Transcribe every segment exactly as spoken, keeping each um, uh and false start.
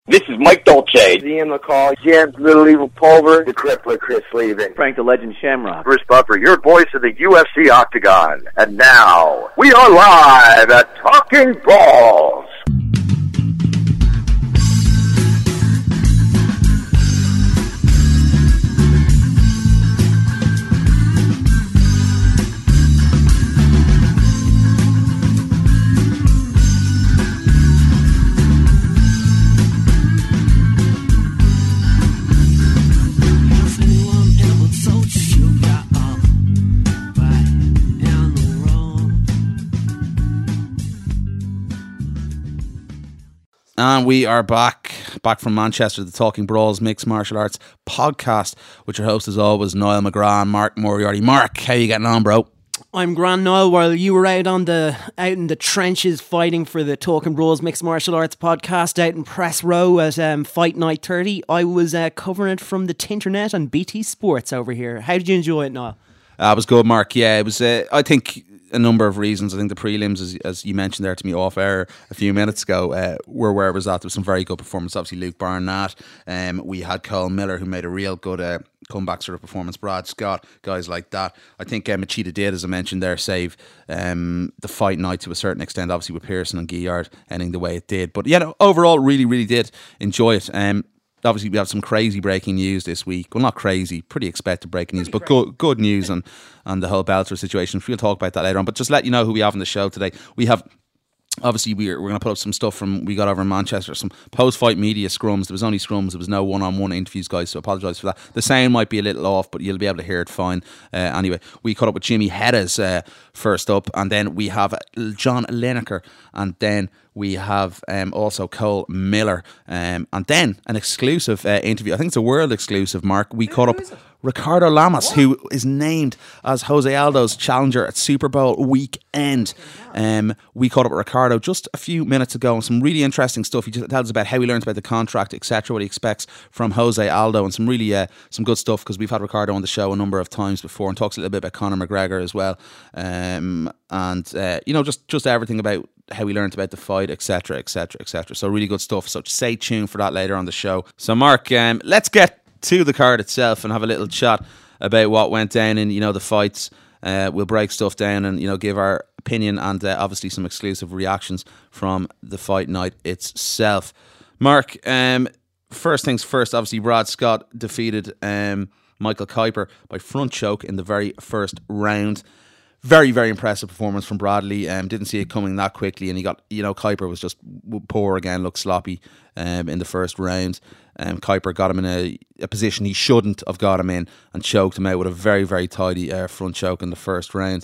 This is Mike Dolce. Ian McCall. James Little Evil Pulver. The Crippler Chris Levin. Frank the Legend Shamrock. Bruce Buffer, your voice of the U F C Octagon. And now, we are live at Talking Balls. And we are back, back from Manchester, the Talking Brawls Mixed Martial Arts podcast, with your host as always, Niall McGrath and Mark Moriarty. Mark, how you getting on, bro? I'm Grand Niall. While you were out on the out in the trenches fighting for the Talking Brawls Mixed Martial Arts podcast out in Press Row at um, Fight Night thirty, I was uh, covering it from the Tinternet and B T Sports over here. How did you enjoy it, Niall? Uh, it was good, Mark. Yeah, it was. Uh, I think. A number of reasons. I think the prelims, as, as you mentioned there to me off air a few minutes ago, uh, were where it was at. There was some very good performance. Obviously, Luke Barnett. Um, we had Cole Miller, who made a real good uh, comeback sort of performance. Brad Scott, guys like that. I think uh, Machida did, as I mentioned there, save um, the fight night to a certain extent. Obviously, with Pearson and Guillard ending the way it did. But yeah, no, overall, really, really did enjoy it. Um, Obviously, we have some crazy breaking news this week. Well, not crazy, pretty expected breaking news, but good, good news on, on the whole Bellator situation. We'll talk about that later on. But just let you know who we have on the show today. We have, obviously, we're, we're going to put up some stuff from we got over in Manchester, some post-fight media scrums. There was only scrums. There was no one-on-one interviews, guys, so I apologise for that. The sound might be a little off, but you'll be able to hear it fine. Uh, anyway, we caught up with Jimmy Hedges uh, first up, and then we have John Lineker, and then we have um, also Cole Miller, um, and then an exclusive uh, interview. I think it's a world exclusive, Mark. We caught up Ricardo Lamas, what? who is named as Jose Aldo's challenger at Super Bowl weekend. Um, we caught up with Ricardo just a few minutes ago, and some really interesting stuff. He just tells us about how he learns about the contract, et cetera, what he expects from Jose Aldo, and some really uh, some good stuff, because we've had Ricardo on the show a number of times before, and talks a little bit about Conor McGregor as well, um, and uh, you know, just just everything about how he learned about the fight, et cetera, et cetera, et cetera. So really good stuff. So stay tuned for that later on the show. So Mark, um, let's get to the card itself and have a little chat about what went down in, you know, the fights. Uh, we'll break stuff down and, you know, give our opinion and uh, obviously some exclusive reactions from the fight night itself. Mark, um, first things first, obviously Brad Scott defeated um, Michael Kiper by front choke in the very first round. Very, very impressive performance from Bradley. Um, didn't see it coming that quickly, and he got, you know, Kiper was just poor again, looked sloppy um, in the first round. Um, Kiper got him in a, a position he shouldn't have got him in and choked him out with a very, very tidy uh, front choke in the first round.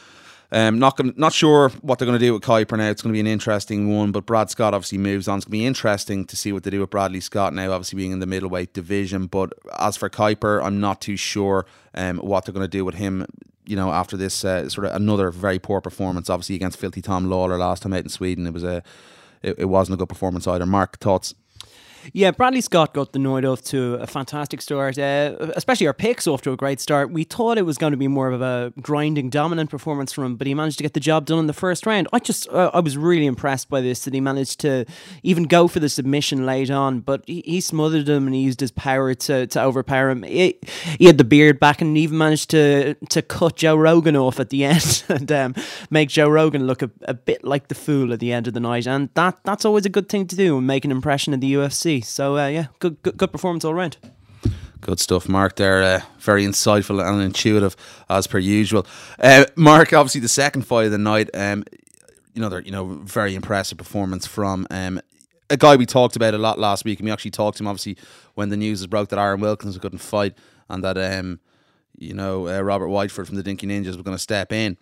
Um, not gonna, not sure what they're going to do with Kiper now. It's going to be an interesting one, but Brad Scott obviously moves on. It's going to be interesting to see what they do with Bradley Scott now, obviously being in the middleweight division. But as for Kiper, I'm not too sure um, what they're going to do with him, you know, after this uh, sort of another very poor performance, obviously against Filthy Tom Lawler last time out in Sweden. It was a, it, it wasn't a good performance either. Mark, thoughts? Yeah, Bradley Scott got the night off to a fantastic start, uh, especially our picks off to a great start. We thought it was going to be more of a grinding, dominant performance from him, but he managed to get the job done in the first round. I just, uh, I was really impressed by this, that he managed to even go for the submission late on, but he, he smothered him and he used his power to, to overpower him. He, he had the beard back and even managed to to cut Joe Rogan off at the end and um, make Joe Rogan look a, a bit like the fool at the end of the night, and that that's always a good thing to do and make an impression in the U F C. So uh, yeah, good, good good performance all round. Good stuff, Mark. There, uh, very insightful and intuitive as per usual. Uh, Mark, obviously the second fight of the night. Um, you know, you know, very impressive performance from um, a guy we talked about a lot last week, and we actually talked to him obviously when the news was broke that Aaron Wilkins couldn't fight, and that um, you know, uh, Robert Whiteford from the Dinky Ninjas was going to step in.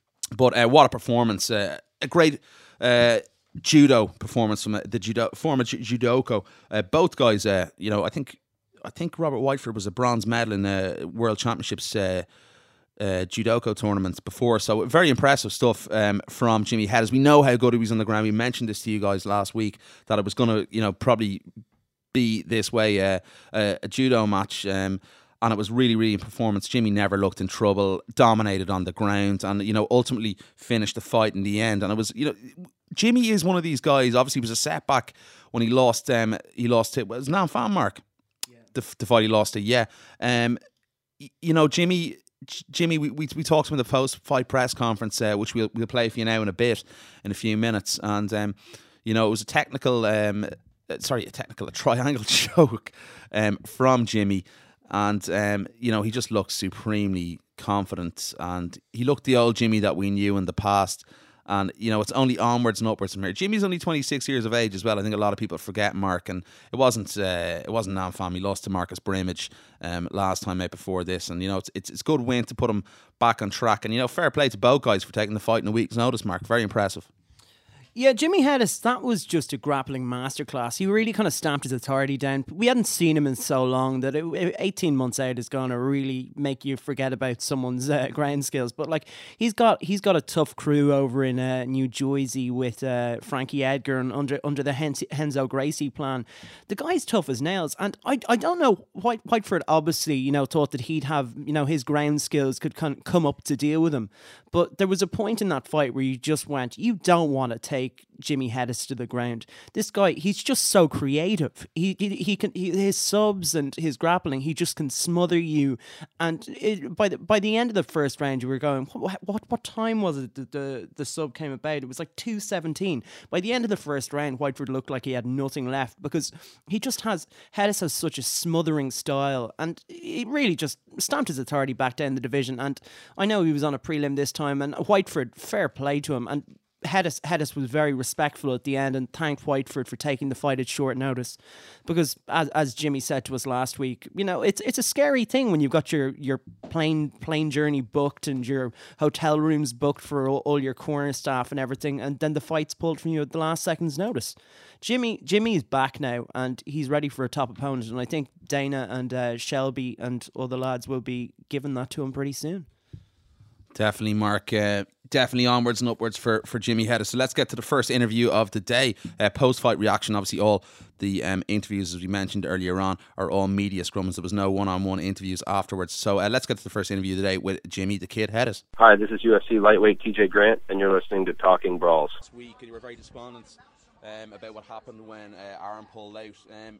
But uh, what a performance! Uh, a great. Uh, Judo performance from uh, the judo former ju- judoka. Uh, both guys, uh, you know, I think I think Robert Whiteford was a bronze medal in uh, World Championships uh, uh, judoka tournaments before. So very impressive stuff um, from Jimmy Hedges. We know how good he was on the ground. We mentioned this to you guys last week that it was going to, you know, probably be this way uh, a, a judo match. Um, And it was really, really in performance. Jimmy never looked in trouble, dominated on the ground, and, you know, ultimately finished the fight in the end. And it was, you know, Jimmy is one of these guys. Obviously, it was a setback when he lost. Um, he lost it. Was Nam Fan Mark? Yeah. The, the fight he lost it. Yeah. Um, you know, Jimmy. Jimmy, we, we we talked to him in the post-fight press conference, uh, which we'll we'll play for you now in a bit, in a few minutes, and um, you know, it was a technical, um, sorry, a technical, a triangle choke, um, from Jimmy, and um, you know, he just looked supremely confident, and he looked the old Jimmy that we knew in the past. And, you know, it's only onwards and upwards from here. Jimmy's only twenty-six years of age as well. I think a lot of people forget Mark. And it wasn't uh, it wasn't Nam Pham. He lost to Marcus Brimage um, last time out before this. And, you know, it's, it's it's a good win to put him back on track. And, you know, fair play to both guys for taking the fight in a week's notice, Mark. Very impressive. Yeah, Jimmy Hedis, that was just a grappling masterclass. He really kind of stamped his authority down. We hadn't seen him in so long that it, eighteen months out is going to really make you forget about someone's uh, ground skills. But like he's got he's got a tough crew over in uh, New Jersey with uh, Frankie Edgar and under under the Renzo Gracie plan. The guy's tough as nails, and I I don't know. White, Whiteford obviously you know thought that he'd have you know his ground skills could come up to deal with him. But there was a point in that fight where you just went, you don't want to take Jimmy Hedis to the ground. This guy, he's just so creative. He he, he can he, his subs and his grappling, he just can smother you. And it, by the by the end of the first round, you were going, what what, what time was it that the the sub came about? It was like two seventeen. By the end of the first round, Whiteford looked like he had nothing left because he just has Hedis has such a smothering style, and he really just stamped his authority back down the division. And I know he was on a prelim this time, and Whiteford, fair play to him. And Hedis, Hedis was very respectful at the end and thanked Whiteford for taking the fight at short notice, because as as Jimmy said to us last week, you know it's it's a scary thing when you've got your your plane plane journey booked and your hotel rooms booked for all, all your corner staff and everything, and then the fight's pulled from you at the last second's notice. Jimmy Jimmy's back now and he's ready for a top opponent, and I think Dana and uh, Shelby and other lads will be giving that to him pretty soon. Definitely, Mark. Uh, definitely onwards and upwards for, for Jimmy Hedis. So let's get to the first interview of the day. Uh, post-fight reaction. Obviously, all the um, interviews, as we mentioned earlier on, are all media scrums. There was no one-on-one interviews afterwards. So uh, let's get to the first interview of the day with Jimmy the Kid Hedis. Hi, this is U F C lightweight T J Grant, and you're listening to Talking Brawls. Last week, you were very despondent um, about what happened when uh, Aaron pulled out. Um,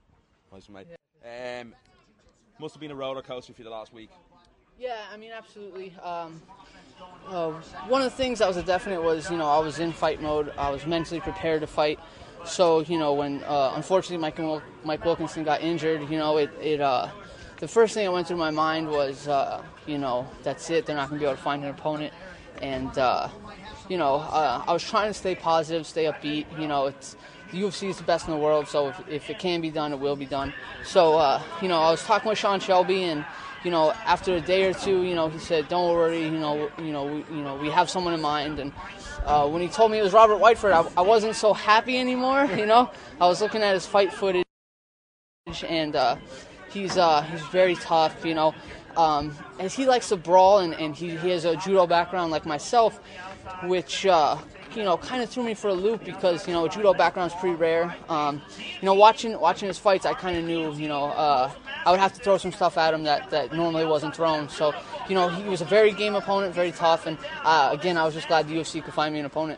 um, must have been a roller coaster for you the last week. Yeah, I mean, absolutely. Um, uh, one of the things that was a definite was, you know, I was in fight mode. I was mentally prepared to fight. So, you know, when uh, unfortunately Mike, Wil- Mike Wilkinson got injured, you know, it, it uh, the first thing that went through my mind was, uh, you know, that's it. They're not going to be able to find an opponent. And, uh, you know, uh, I was trying to stay positive, stay upbeat. You know, it's the U F C is the best in the world, so if, if it can be done, it will be done. So, uh, you know, I was talking with Sean Shelby, and you know, after a day or two, you know, he said, "Don't worry, you know, you know, we, you know, we have someone in mind." And uh, when he told me it was Robert Whiteford, I, I wasn't so happy anymore. You know, I was looking at his fight footage, and uh, he's uh, he's very tough. You know, um, and he likes to brawl, and, and he, he has a judo background like myself, which uh, you know, kind of threw me for a loop because, you know, judo background is pretty rare. Um, you know, watching watching his fights, I kind of knew, you know, uh, I would have to throw some stuff at him that, that normally wasn't thrown. So, you know, he was a very game opponent, very tough, and uh, again, I was just glad the U F C could find me an opponent.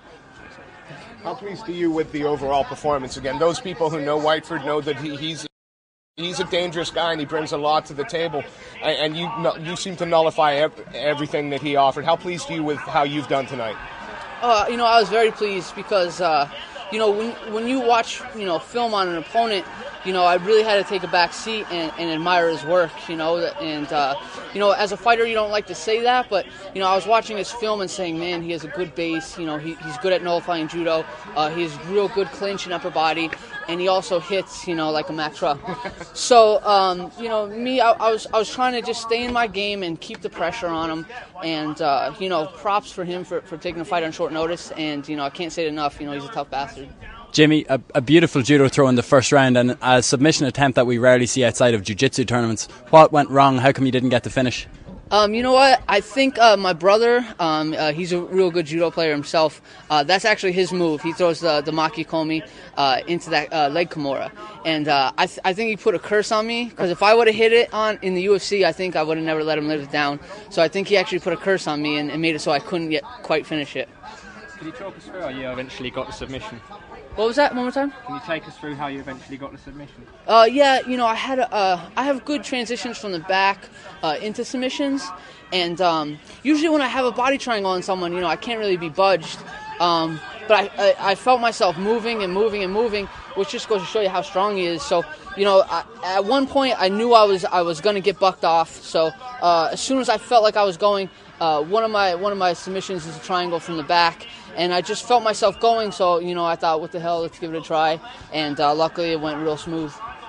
How pleased are you with the overall performance? Again, those people who know Whiteford know that he, he's he's a dangerous guy and he brings a lot to the table, and, and you you seem to nullify everything that he offered. How pleased are you with how you've done tonight? Uh, you know, I was very pleased because, uh, you know, when when you watch, you know, film on an opponent, you know, I really had to take a back seat and, and admire his work, you know, and, uh, you know, as a fighter, you don't like to say that, but, you know, I was watching his film and saying, man, he has a good base, you know, he, he's good at nullifying judo, uh, he has real good clinch and upper body, and he also hits, you know, like a Max Rupp. So, um, you know, me, I, I was I was trying to just stay in my game and keep the pressure on him, and, uh, you know, props for him for, for taking the fight on short notice, and, you know, I can't say it enough, you know, he's a tough bastard. Jimmy, a, a beautiful judo throw in the first round and a submission attempt that we rarely see outside of jiu-jitsu tournaments. What went wrong? How come you didn't get the finish? Um, you know what? I think uh, my brother, um, uh, he's a real good judo player himself. Uh, that's actually his move. He throws the, the maki komi uh, into that uh, leg kimura. And uh, I, th- I think he put a curse on me, because if I would have hit it on in the U F C, I think I would have never let him live it down. So I think he actually put a curse on me and, and made it so I couldn't yet quite finish it. Can you talk us through how you eventually got the submission? What was that? One more time? Can you take us through how you eventually got the submission? Uh, yeah, you know, I had a, uh, I have good transitions from the back uh, into submissions, and um, usually when I have a body triangle on someone, you know, I can't really be budged. Um, but I, I, I felt myself moving and moving and moving, which just goes to show you how strong he is. So, you know, I, at one point I knew I was I was going to get bucked off. So uh, as soon as I felt like I was going, uh, one of my one of my submissions is a triangle from the back, and I just felt myself going. So, you know, I thought, what the hell, let's give it a try. And uh, luckily it went real smooth.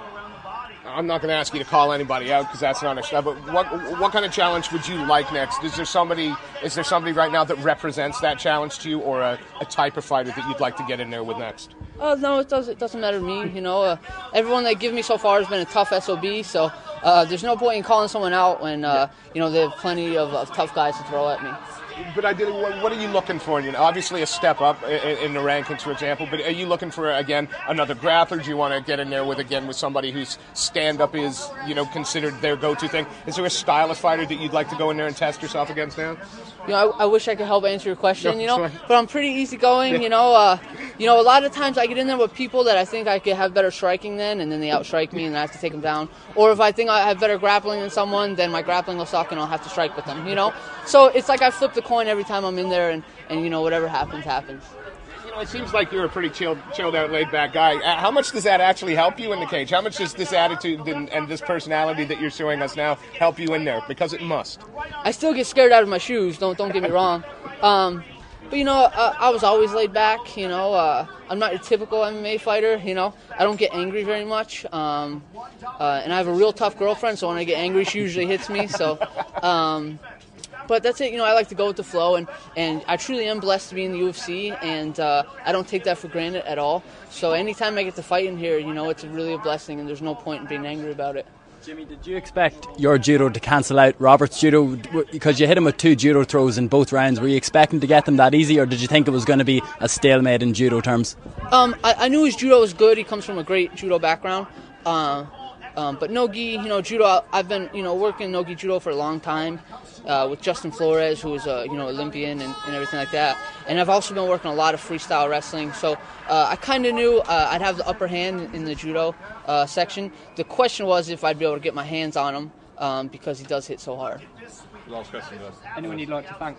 I'm not going to ask you to call anybody out because that's not a. But what what kind of challenge would you like next? Is there somebody is there somebody right now that represents that challenge to you, or a, a type of fighter that you'd like to get in there with next? Uh, no, it doesn't. It doesn't matter to me. You know, uh, everyone they give me so far has been a tough S O B. So uh, there's no point in calling someone out when uh, you know they have plenty of, of tough guys to throw at me. But ideally, what, what are you looking for? You know, obviously a step up in, in the rankings, for example. But are you looking for again another grappler? Do you want to get in there with again with somebody whose stand up is you know considered their go-to thing? Is there a style of fighter that you'd like to go in there and test yourself against now? You know, I, I wish I could help answer your question. No, you know, sorry. but I'm pretty easygoing. You know, uh, you know, a lot of times I get in there with people that I think I could have better striking than, and then they outstrike me, and I have to take them down. Or if I think I have better grappling than someone, then my grappling will suck, and I'll have to strike with them. You know, so it's like I flip the coin every time I'm in there, and, and you know, whatever happens, happens. You know, it seems like you're a pretty chilled, chilled out, laid back guy. Uh, how much does that actually help you in the cage? How much does this attitude and, and this personality that you're showing us now help you in there? Because it must. I still get scared out of my shoes. Don't don't get me wrong. Um, but you know, uh, I was always laid back. You know, uh, I'm not a typical M M A fighter. You know, I don't get angry very much. Um, uh, and I have a real tough girlfriend, so when I get angry, she usually hits me. So. Um, But that's it, you know, I like to go with the flow, and, and I truly am blessed to be in the U F C, and uh, I don't take that for granted at all. So anytime I get to fight in here, you know, it's really a blessing, and there's no point in being angry about it. Jimmy, did you expect your judo to cancel out Robert's judo? Because you hit him with two judo throws in both rounds. Were you expecting to get them that easy, or did you think it was going to be a stalemate in judo terms? Um, I, I knew his judo was good. He comes from a great judo background. Uh, um, but no-gi, you know, judo, I've been, you know, working no-gi judo for a long time. Uh, with Justin Flores, who is a you know Olympian and, and everything like that, and I've also been working a lot of freestyle wrestling. So uh, I kind of knew uh, I'd have the upper hand in the judo uh, section. The question was if I'd be able to get my hands on him um, because he does hit so hard. Last question, guys. Anyone you'd like to thank?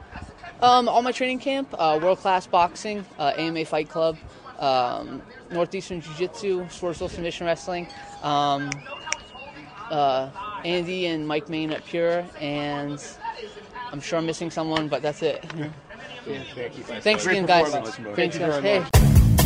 Um, all my training camp, uh, World Class Boxing, uh, A M A Fight Club, um, Northeastern Jiu-Jitsu, Swordsville Submission Wrestling. Um, uh, Andy and Mike Main at Pure, and I'm sure I'm missing someone, but that's it. Yeah, thank you. Thanks again, guys. Thank you very Hey. much.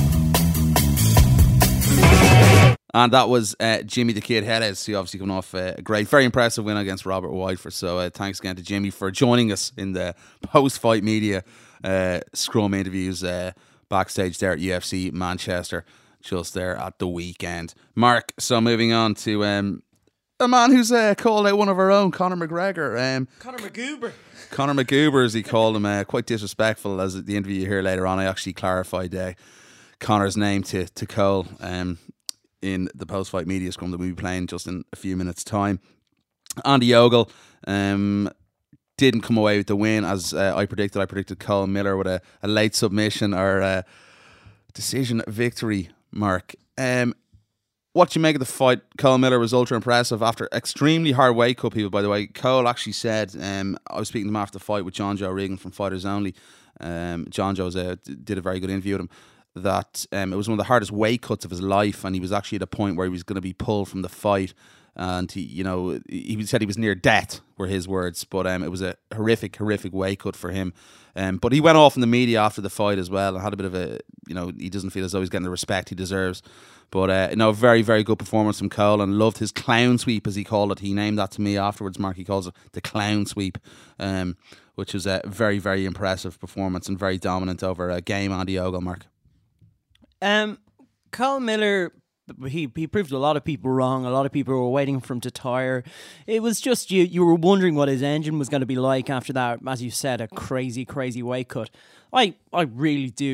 And that was uh, Jimmy the Kid Heades, who obviously coming off a great, very impressive win against Robert Whiteford. So uh, thanks again to Jimmy for joining us in the post-fight media uh, scrum interviews uh, backstage there at U F C Manchester, just there at the weekend. Mark, so moving on to um, a man who's uh, called out one of our own, Conor McGregor. Um, Conor McGoober. Conor McGoober, as he called him, uh, quite disrespectful. As the interview you hear later on, I actually clarified uh, Conor's name to, to Cole um, in the post-fight media scrum that we'll be playing just in a few minutes' time. Andy Ogle um, didn't come away with the win, as uh, I predicted. I predicted Cole Miller with a, a late submission or a decision victory, Mark. Um, what do you make of the fight? Cole Miller was ultra impressive after extremely hard weight cut people, by the way. Cole actually said, um, I was speaking to him after the fight with John Joe Regan from Fighters Only. Um, John Joe uh, did a very good interview with him. That um, it was one of the hardest weight cuts of his life, and he was actually at a point where he was going to be pulled from the fight. And he, you know, he said he was near death, were his words. But um, it was a horrific, horrific weight cut for him. Um, but he went off in the media after the fight as well and had a bit of a, you know, he doesn't feel as though he's getting the respect he deserves. But uh, you know, very, very good performance from Cole, and loved his clown sweep, as he called it. He named that to me afterwards, Mark. He calls it the clown sweep, um, which was a very, very impressive performance and very dominant over a game Andy Ogle, Mark. Um, Cole Miller, he he proved a lot of people wrong. A lot of people were waiting for him to tire. It was just you you were wondering what his engine was going to be like after that, as you said, a crazy, crazy weight cut. I, I really do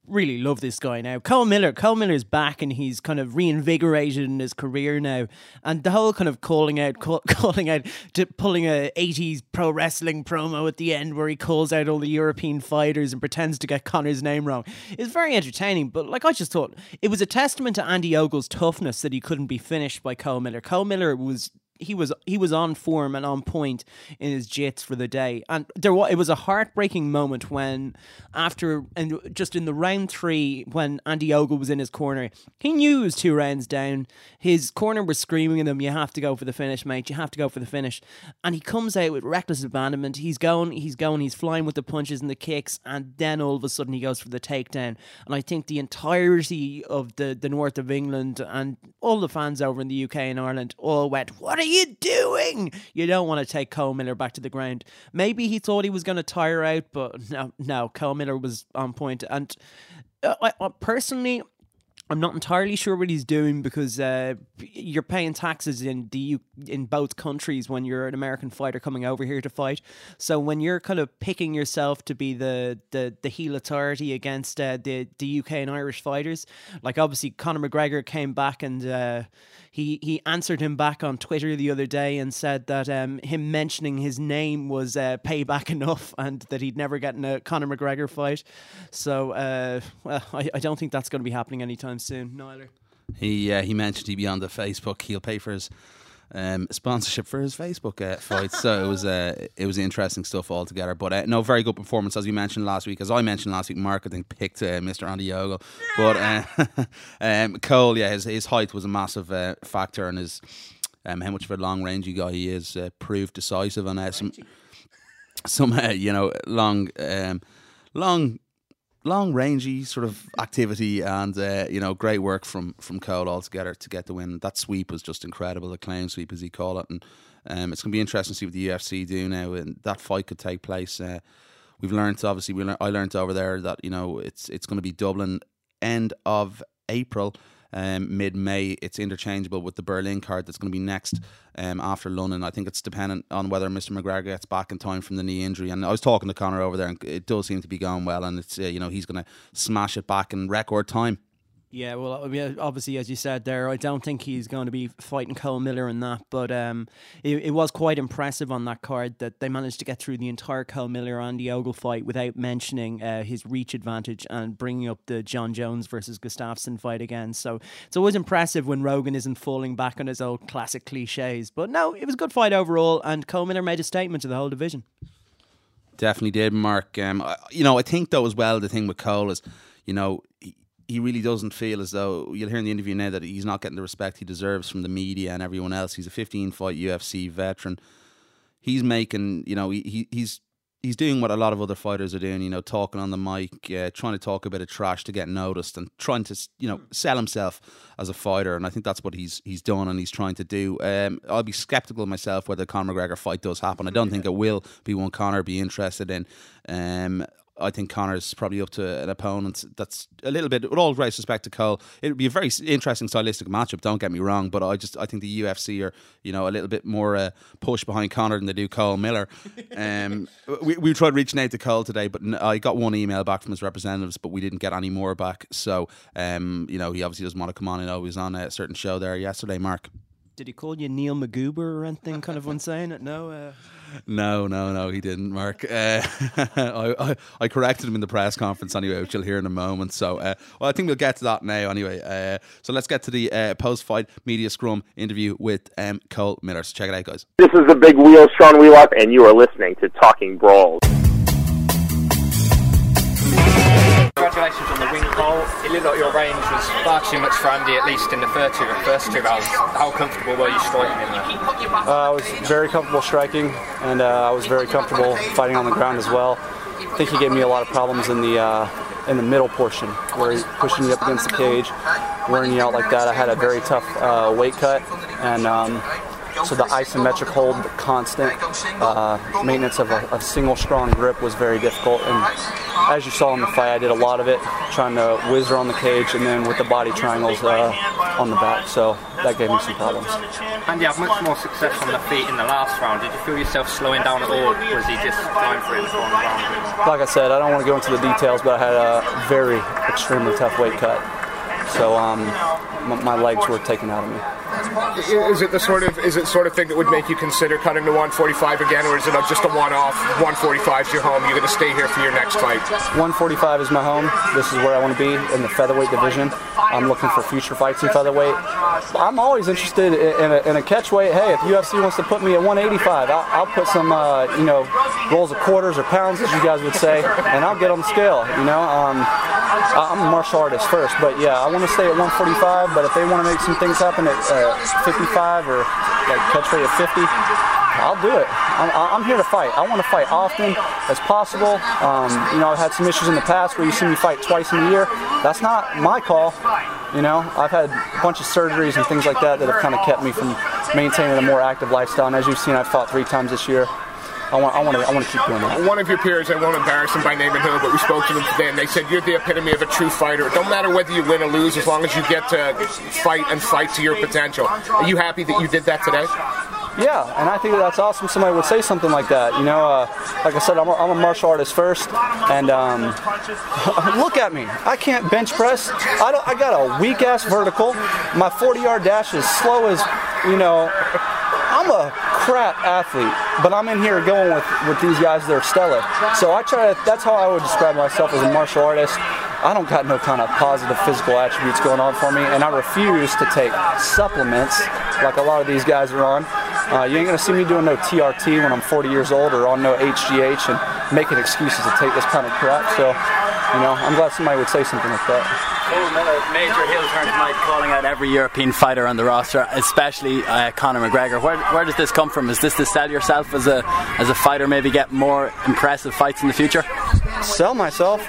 really love this guy now. Cole Miller, Cole Miller's back and he's kind of reinvigorated in his career now. And the whole kind of calling out, call, calling out, to pulling a eighties pro wrestling promo at the end where he calls out all the European fighters and pretends to get Conor's name wrong is very entertaining. But like I just thought, it was a testament to Andy Ogle's toughness that he couldn't be finished by Cole Miller. Cole Miller was. He was he was on form and on point in his jits for the day, and there was, it was a heartbreaking moment when after and just in the round three when Andy Ogle was in his corner, he knew he was two rounds down. His corner was screaming at him, "You have to go for the finish, mate. You have to go for the finish." And he comes out with reckless abandonment. He's going, he's going, he's flying with the punches and the kicks, and then all of a sudden he goes for the takedown. And I think the entirety of the the north of England and all the fans over in the U K and Ireland all went, "What are you doing?" You don't want to take Cole Miller back to the ground. Maybe he thought he was going to tire out, but no, no, Cole Miller was on point. And I, I personally, I'm not entirely sure what he's doing because uh, you're paying taxes in the U- in both countries when you're an American fighter coming over here to fight. So when you're kind of picking yourself to be the the, the heel authority against uh, the the U K and Irish fighters, like obviously Conor McGregor came back and uh, he he answered him back on Twitter the other day and said that um, him mentioning his name was uh, payback enough and that he'd never get in a Conor McGregor fight. So uh, well, I, I don't think that's going to be happening anytime soon, neither. He uh, he mentioned he'd be on the Facebook. He'll pay for his um, sponsorship for his Facebook uh, fights. So it was uh, it was interesting stuff altogether. But uh, no, very good performance as we mentioned last week. As I mentioned last week, Mark I think picked uh, Mister Andy Ogle. But uh, um, Cole, yeah, his his height was a massive uh, factor, and his um, how much of a long rangey guy he is uh, proved decisive on uh, some some uh, you know long um, long. long rangey sort of activity, and uh, you know, great work from from Cole altogether to get the win. That sweep was just incredible, the claim sweep as he call it, and um, it's going to be interesting to see what the U F C do now. And that fight could take place. Uh, we've learned, obviously, we learned, I learned over there that you know it's it's going to be Dublin end of April. Um, mid-May, it's interchangeable with the Berlin card that's going to be next um, after London. I think it's dependent on whether Mister McGregor gets back in time from the knee injury. And I was talking to Conor over there, and it does seem to be going well. And it's uh, you know he's going to smash it back in record time. Yeah, well, obviously, as you said there, I don't think he's going to be fighting Cole Miller in that, but um, it, it was quite impressive on that card that they managed to get through the entire Cole Miller-Andy Ogle fight without mentioning uh, his reach advantage and bringing up the John Jones versus Gustafsson fight again. So it's always impressive when Rogan isn't falling back on his old classic cliches. But no, it was a good fight overall, and Cole Miller made a statement to the whole division. Definitely did, Mark. Um, you know, I think though as well, the thing with Cole is, you know, he, he really doesn't feel as though, you'll hear in the interview now that he's not getting the respect he deserves from the media and everyone else. He's a fifteen fight U F C veteran. He's making, you know, he, he's he's doing what a lot of other fighters are doing, you know, talking on the mic, uh, trying to talk a bit of trash to get noticed and trying to, you know, sell himself as a fighter. And I think that's what he's he's done and he's trying to do. Um, I'll be sceptical myself whether the Conor McGregor fight does happen. I don't think it will be one Conor be interested in. Um, I think Conor's probably up to an opponent that's a little bit, with all great respect to Cole, it would be a very interesting stylistic matchup, don't get me wrong, but I just I think the U F C are, you know, a little bit more uh, push behind Conor than they do Cole Miller. Um, we, we tried reaching out to Cole today, but I got one email back from his representatives, but we didn't get any more back. So, um, you know, he obviously doesn't want to come on. I know he was on a certain show there yesterday, Mark. Did he call you Neil Magoober or anything kind of when saying it? No? Uh... No, no, no, he didn't, Mark. Uh, I, I, I corrected him in the press conference anyway, which you'll hear in a moment. So, uh, well, I think we'll get to that now anyway. Uh, so let's get to the uh, post-fight media scrum interview with um, Cole Miller. So check it out, guys. This is the Big Wheel, Sean Wheelock, and you are listening to Talking Brawls. Congratulations on the win, Cole. It looked like your range was far too much for Andy, at least in the first two, first two rounds. How comfortable were you striking in there? Uh, I was very comfortable striking, and uh, I was very comfortable fighting on the ground as well. I think he gave me a lot of problems in the uh, in the middle portion, where he's pushing me up against the cage, wearing me out like that. I had a very tough uh, weight cut, and um, So the isometric hold, the constant uh, maintenance of a, a single strong grip was very difficult. And as you saw in the fight, I did a lot of it, trying to whiz her on the cage and then with the body triangles uh, on the back. So that gave me some problems. And you had much more success on the feet in the last round. Did you feel yourself slowing down at all, or was he just going for it in the final round? Like I said, I don't want to go into the details, but I had a very extremely tough weight cut. So um, m- my legs were taken out of me. Is it the sort of is it sort of thing that would make you consider cutting to one forty-five again, or is it just a one-off? one forty-five is your home. You're going to stay here for your next fight. one forty-five is my home. This is where I want to be in the featherweight division. I'm looking for future fights in featherweight. I'm always interested in a, in a catchweight. Hey, if U F C wants to put me at one eighty-five, I'll, I'll put some uh, you know rolls of quarters or pounds, as you guys would say, and I'll get on the scale. You know, um, I'm a martial artist first, but yeah, I want to stay at one forty-five. But if they want to make some things happen at uh, fifty-five or like catchweight at fifty, I'll do it. I'm, I'm here to fight. I want to fight often as possible. Um, you know, I've had some issues in the past where you see me fight twice in a year. That's not my call. You know, I've had a bunch of surgeries and things like that that have kind of kept me from maintaining a more active lifestyle. And as you've seen, I've fought three times this year. I want, I want to, I want to keep doing that. One of your peers, I won't embarrass him by name and who, but we spoke to them today, and they said you're the epitome of a true fighter. It don't matter whether you win or lose, as long as you get to fight and fight to your potential. Are you happy that you did that today? Yeah, and I think that's awesome. Somebody would say something like that. You know, uh, like I said, I'm a, I'm a martial artist first, and um, look at me. I can't bench press. I don't. I got a weak ass vertical. My forty-yard dash is slow as, you know. I'm a crap athlete, but I'm in here going with, with these guys that are stellar. So I try to, that's how I would describe myself as a martial artist. I don't got no kind of positive physical attributes going on for me, and I refuse to take supplements like a lot of these guys are on. Uh, you ain't gonna see me doing no T R T when I'm forty years old or on no H G H and making excuses to take this kind of crap. So, you know, I'm glad somebody would say something like that. Colm Miller, major heel turn tonight, calling out every European fighter on the roster, especially uh, Conor McGregor. Where, where does this come from? Is this to sell yourself as a as a fighter, maybe get more impressive fights in the future? Sell myself?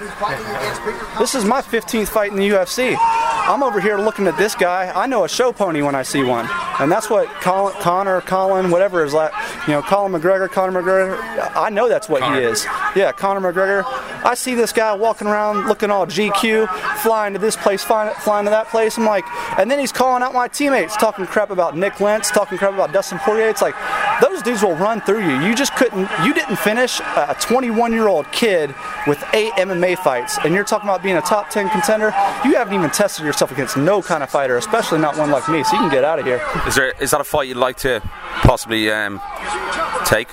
This is my fifteenth fight in the U F C. I'm over here looking at this guy. I know a show pony when I see one, and that's what Colin, Conor, Colin, whatever is like. You know, Colin McGregor, Conor McGregor. I know that's what Conor. He is. Yeah, Conor McGregor. I see this guy walking around looking all G Q, flying to this place, flying, flying to that place. I'm like, and then he's calling out my teammates, talking crap about Nick Lentz, talking crap about Dustin Poirier. It's like, those dudes will run through you. You just couldn't, you didn't finish a twenty-one-year-old kid with eight M M A fights, and you're talking about being a top ten contender. You haven't even tested yourself against no kind of fighter, especially not one like me, so you can get out of here. Is there is that a fight you'd like to possibly um, take?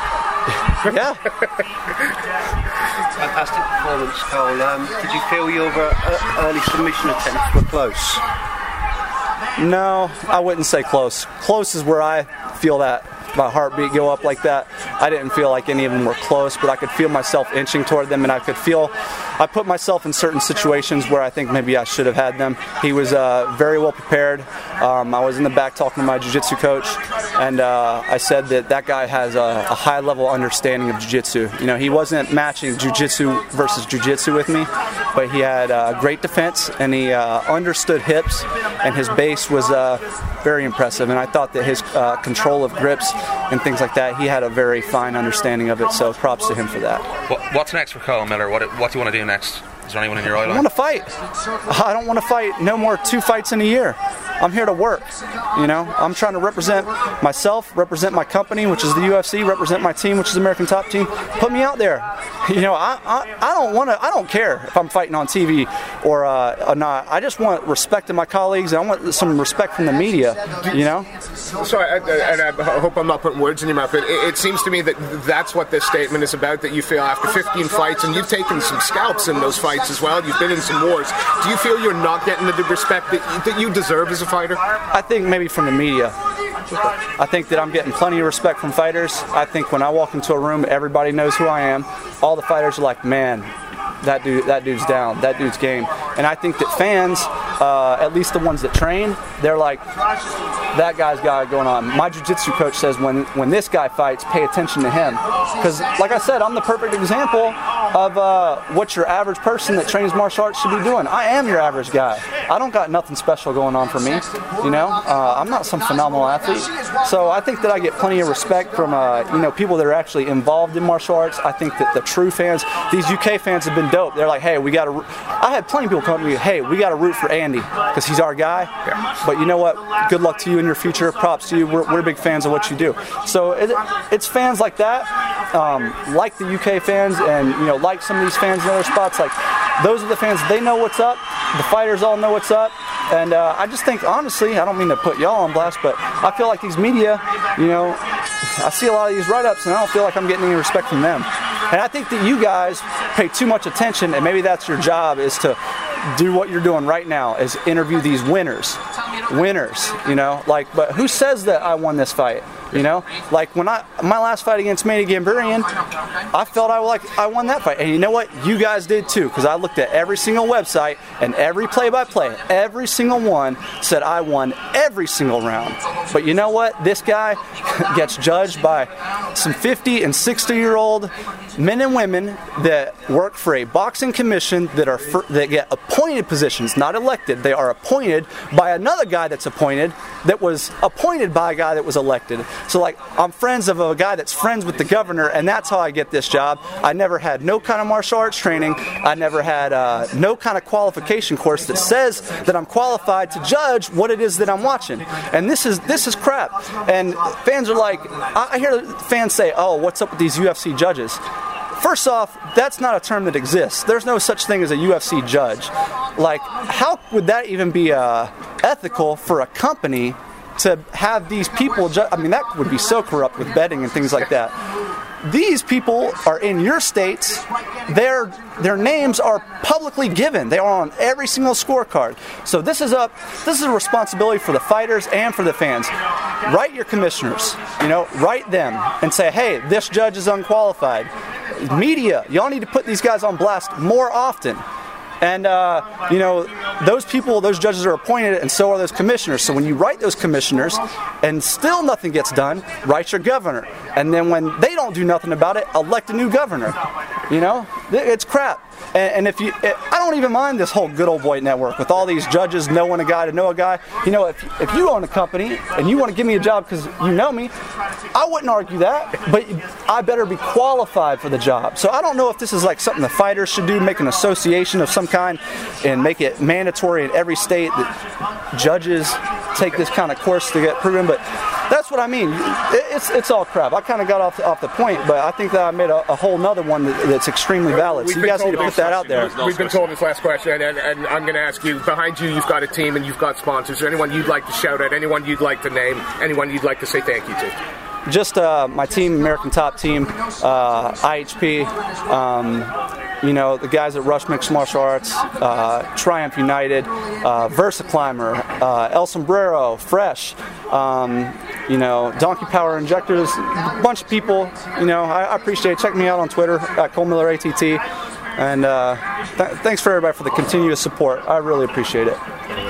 Yeah. Fantastic performance, Cole. Um, did you feel your uh, early submission attempts were close? No, I wouldn't say close. Close is where I feel that my heartbeat go up like that. I didn't feel like any of them were close, but I could feel myself inching toward them, and I could feel, I put myself in certain situations where I think maybe I should have had them. He was uh, very well prepared. Um, I was in the back talking to my jiu-jitsu coach, and uh, I said that that guy has a, a high level understanding of jiu-jitsu. You know, he wasn't matching jiu-jitsu versus jiu-jitsu with me, but he had uh, great defense, and he uh, understood hips, and his base was uh, very impressive, and I thought that his uh, control of grips and things like that, he had a very fine understanding of it, so props to him for that. What, what's next for Colm Miller? What, what do you want to do next? Is there anyone in your eye line? I want to fight. I don't want to fight no more two fights in a year. I'm here to work. You know, I'm trying to represent myself, represent my company, which is the U F C, represent my team, which is American Top Team. Put me out there. You know, I I, I don't want to. I don't care if I'm fighting on T V or, uh, or not. I just want respect to my colleagues, and I want some respect from the media. You know. So, I, and I hope I'm not putting words in your mouth, but it, it seems to me that that's what this statement is about. That you feel after fifteen fights, and you've taken some scalps in those fights as well. You've been in some wars. Do you feel you're not getting the respect that, that you deserve as a fighter? I think maybe from the media. I think that I'm getting plenty of respect from fighters. I think when I walk into a room, everybody knows who I am. All the fighters are like, man, that dude, that dude's down, that dude's game. And I think that fans, uh, at least the ones that train, they're like, that guy's got it going on. My jiu-jitsu coach says when, when this guy fights, pay attention to him. Because, like I said, I'm the perfect example of uh, what your average person that trains martial arts should be doing. I am your average guy. I don't got nothing special going on for me. You know, uh, I'm not some phenomenal athlete. So I think that I get plenty of respect from uh, you know people that are actually involved in martial arts. I think that the true fans, these U K fans, have been dope. They're like, hey, we got to. I had plenty of people come to me, hey, we got to root for Andy because he's our guy. Yeah. But you know what? Good luck to you in your future. Props to you. We're, we're big fans of what you do. So it, it's fans like that, um, like the U K fans, and you know, like some of these fans in other spots. Like those are the fans. They know what's up. The fighters all know what's up. And uh, I just think, honestly, I don't mean to put y'all on blast, but I feel like these media, you know, I see a lot of these write-ups, and I don't feel like I'm getting any respect from them. And I think that you guys pay too much attention, and maybe that's your job, is to do what you're doing right now, is interview these winners. Winners, you know, like, but who says that I won this fight? You know, like when I my last fight against Manny Gambarian, I felt I like I won that fight, and you know what? You guys did too, because I looked at every single website and every play-by-play, every single one said I won every single round. But you know what? This guy gets judged by some fifty and sixty year old men and women that work for a boxing commission that are for, that get appointed positions, not elected. They are appointed by another guy that's appointed that was appointed by a guy that was elected. So like, I'm friends of a guy that's friends with the governor, and that's how I get this job. I never had no kind of martial arts training. I never had uh, no kind of qualification course that says that I'm qualified to judge what it is that I'm watching. And this is this is crap. And fans are like, I hear fans say, oh, what's up with these U F C judges? First off, that's not a term that exists. There's no such thing as a U F C judge. Like, how would that even be uh, ethical for a company to have these people ju- I mean, that would be so corrupt with betting and things like that. These people are in your states. Their their names are publicly given. They are on every single scorecard. So this is a this is a responsibility for the fighters and for the fans. Write your commissioners, you know, write them and say, hey, this judge is unqualified. Media, y'all need to put these guys on blast more often. And, uh, you know, those people, those judges are appointed, and so are those commissioners. So when you write those commissioners and still nothing gets done, write your governor. And then when they don't do nothing about it, elect a new governor. You know, it's crap. And, and if you, it, I don't even mind this whole good old boy network with all these judges knowing a guy to know a guy. You know, if if you own a company and you want to give me a job because you know me, I wouldn't argue that. But I better be qualified for the job. So I don't know if this is like something the fighters should do, make an association of some kind and make it mandatory in every state that judges take this kind of course to get proven. But that's what I mean. It's it's all crap. I kind of got off the, off the point, but I think that I made a, a whole nother one that, that's extremely valid. So you guys need to put that out there. We've been told this last question, and, and I'm going to ask you, behind you, you've got a team and you've got sponsors. Is there anyone you'd like to shout at, anyone you'd like to name, anyone you'd like to say thank you to? Just uh, my team, American Top Team, uh, I H P, um, you know, the guys at Rush Mixed Martial Arts, uh, Triumph United, uh, Versa Climber, uh, El Sombrero, Fresh, um, you know, Donkey Power Injectors, a bunch of people, you know, I, I appreciate it. Check me out on Twitter at Cole Miller A T T. And uh, th- thanks for everybody for the continuous support. I really appreciate it.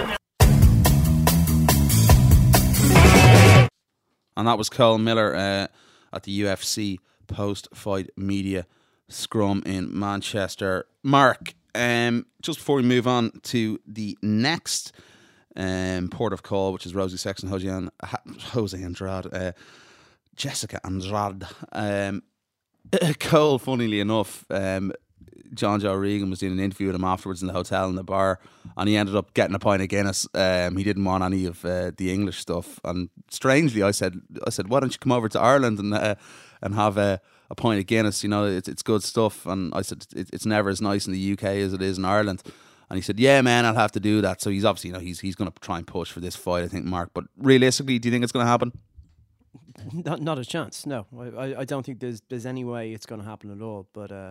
And that was Cole Miller uh, at the U F C post-fight media scrum in Manchester. Mark, um, just before we move on to the next um, port of call, which is Rosie Sexton, Jose, Jose Andrade, uh, Jessica Andrade. Um, Cole, funnily enough, um, John Joe Regan was doing an interview with him afterwards in the hotel in the bar, and he ended up getting a pint of Guinness. Um, he didn't want any of uh, the English stuff, and strangely, I said, "I said, why don't you come over to Ireland and uh, and have a, a pint of Guinness? You know, it's it's good stuff." And I said, it, "It's never as nice in the U K as it is in Ireland." And he said, "Yeah, man, I'll have to do that." So he's obviously, you know, he's he's going to try and push for this fight, I think, Mark. But realistically, do you think it's going to happen? Not, not a chance. No, I, I don't think there's there's any way it's going to happen at all. But uh,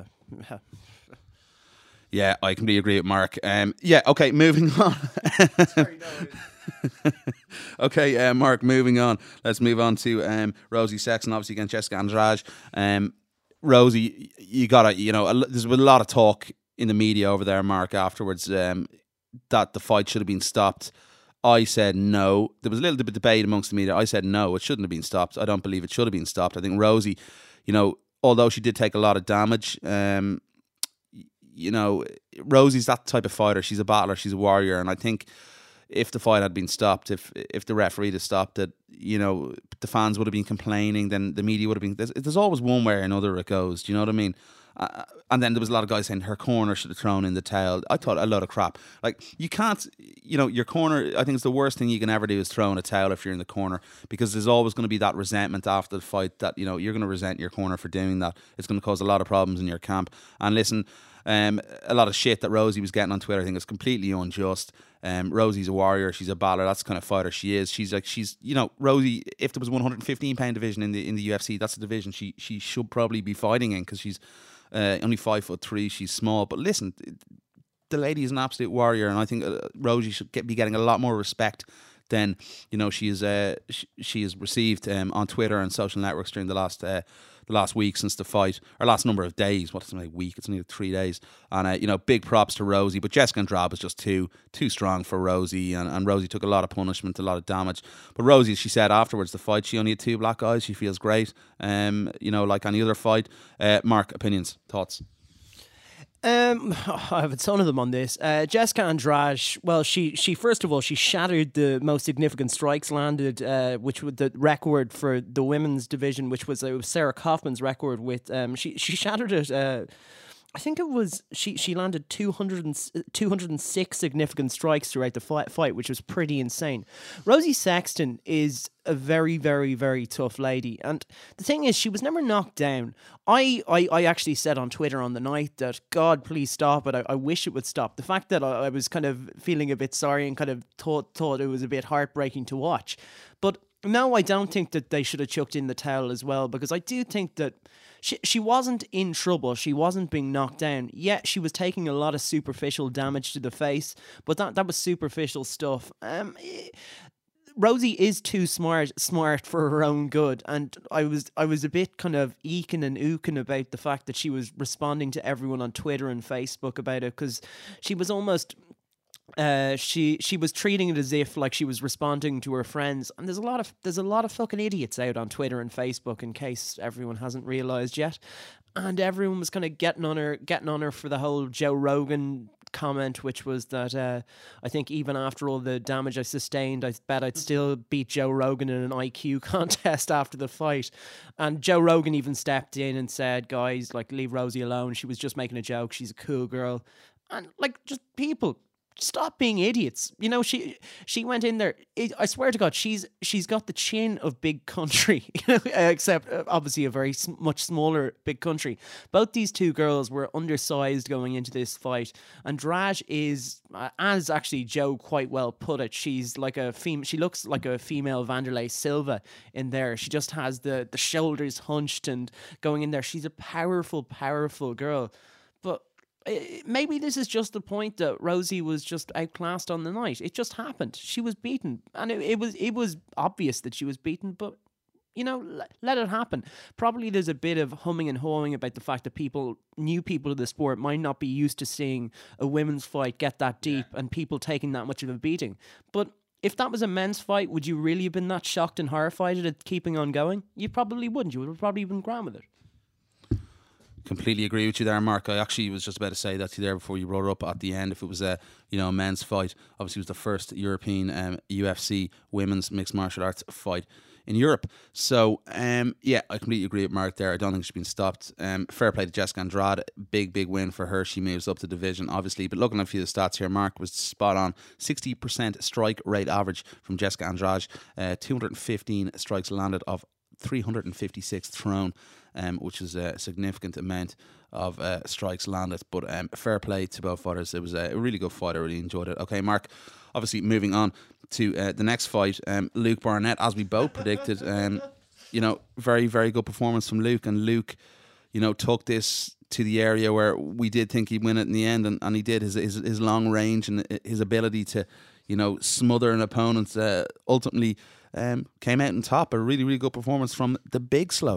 yeah, I completely agree with Mark. Um, yeah, okay, moving on. Sorry, no, okay, uh, Mark, moving on. Let's move on to um, Rosie Sexton, obviously against Jessica Andrade. Um, Rosie, you gotta, you know, there's been a lot of talk in the media over there, Mark, afterwards um, that the fight should have been stopped. I said no. There was a little bit of debate amongst the media. I said no, it shouldn't have been stopped. I don't believe it should have been stopped. I think Rosie, you know, although she did take a lot of damage, um, you know, Rosie's that type of fighter. She's a battler. She's a warrior. And I think if the fight had been stopped, if if the referee had stopped it, you know, the fans would have been complaining. Then the media would have been. There's, there's always one way or another it goes. Do you know what I mean? Uh, and then there was a lot of guys saying her corner should have thrown in the towel. I thought a lot of crap. Like, you can't, you know, your corner, I think it's the worst thing you can ever do is throw in a towel if you're in the corner, because there's always going to be that resentment after the fight that, you know, you're going to resent your corner for doing that. It's going to cause a lot of problems in your camp. And listen, um, a lot of shit that Rosie was getting on Twitter, I think is completely unjust. Um, Rosie's a warrior. She's a battler. That's the kind of fighter she is. She's like, she's, you know, Rosie, if there was a one hundred fifteen pound division in the in the U F C, that's the division she, she should probably be fighting in, because she's Uh, only five foot three. She's small, but listen, the lady is an absolute warrior, and I think uh, Rosie should get, be getting a lot more respect than, you know, she is. Uh, she, she has received um, on Twitter and social networks during the last uh, the last week since the fight, or last number of days. What is it, like week? It's only three days, and uh, you know, big props to Rosie. But Jessica Andrade was just too too strong for Rosie, and, and Rosie took a lot of punishment, a lot of damage. But Rosie, she said afterwards the fight, she only had two black eyes. She feels great. Um, you know, like any other fight. Uh, Mark, opinions, thoughts? Um, I have a ton of them on this. Uh, Jessica Andrade, well, she, she first of all, she shattered the most significant strikes landed, uh, which was the record for the women's division, which was, uh, was Sarah Kaufman's record with, um, she, she shattered it, uh, I think it was, she, she landed two hundred, two hundred six significant strikes throughout the fight, fight, which was pretty insane. Rosie Sexton is a very, very, very tough lady. And the thing is, she was never knocked down. I, I, I actually said on Twitter on the night that, God, please stop it. I, I wish it would stop. The fact that I, I was kind of feeling a bit sorry and kind of thought, thought it was a bit heartbreaking to watch. But no, I don't think that they should have chucked in the towel as well, because I do think that She she wasn't in trouble. She wasn't being knocked down. Yeah, she was taking a lot of superficial damage to the face, but that, that was superficial stuff. Um, Rosie is too smart smart for her own good, and I was I was a bit kind of eeking and ooking about the fact that she was responding to everyone on Twitter and Facebook about it, because she was almost... Uh, she she was treating it as if like she was responding to her friends, and there's a lot of there's a lot of fucking idiots out on Twitter and Facebook, in case everyone hasn't realized yet, and everyone was kind of getting on her getting on her for the whole Joe Rogan comment, which was that uh, I think even after all the damage I sustained, I bet I'd still beat Joe Rogan in an I Q contest after the fight. And Joe Rogan even stepped in and said, guys, like, leave Rosie alone. She was just making a joke. She's a cool girl. And like, just people, stop being idiots. You know, she she went in there. It, I swear to God, she's she's got the chin of big country, except uh, obviously a very sm- much smaller big country. Both these two girls were undersized going into this fight. Andrade is, uh, as actually Joe quite well put it, she's like a fem- She looks like a female Vanderlei Silva in there. She just has the the shoulders hunched and going in there. She's a powerful, powerful girl, but. Maybe this is just the point that Rosie was just outclassed on the night. It just happened. She was beaten, and it, it was it was obvious that she was beaten. But you know, let, let it happen. Probably there's a bit of humming and hawing about the fact that people, new people to the sport, might not be used to seeing a women's fight get that deep and people taking that much of a beating. But if that was a men's fight, would you really have been that shocked and horrified at it keeping on going? You probably wouldn't. You would have probably been grand with it. Completely agree with you there, Mark. I actually was just about to say that to you there before you brought it up at the end. If it was a you know a men's fight, obviously it was the first European um, U F C women's mixed martial arts fight in Europe. So um, yeah, I completely agree with Mark there. I don't think she's been stopped. Um, fair play to Jessica Andrade. Big big win for her. She moves up the division obviously. But looking at a few of the stats here, Mark was spot on. sixty percent strike rate average from Jessica Andrade. Uh, two hundred fifteen strikes landed of three hundred fifty-six thrown. Um, which is a significant amount of uh, strikes landed. But um, fair play to both fighters. It was a really good fight. I really enjoyed it. Okay, Mark, obviously moving on to uh, the next fight, um, Luke Barnett, as we both predicted, um, you know, very, very good performance from Luke. And Luke, you know, took this to the area where we did think he'd win it in the end, and, and he did. His, his his long range and his ability to, you know, smother an opponent uh, ultimately um, came out on top. A really, really good performance from the Big Slow.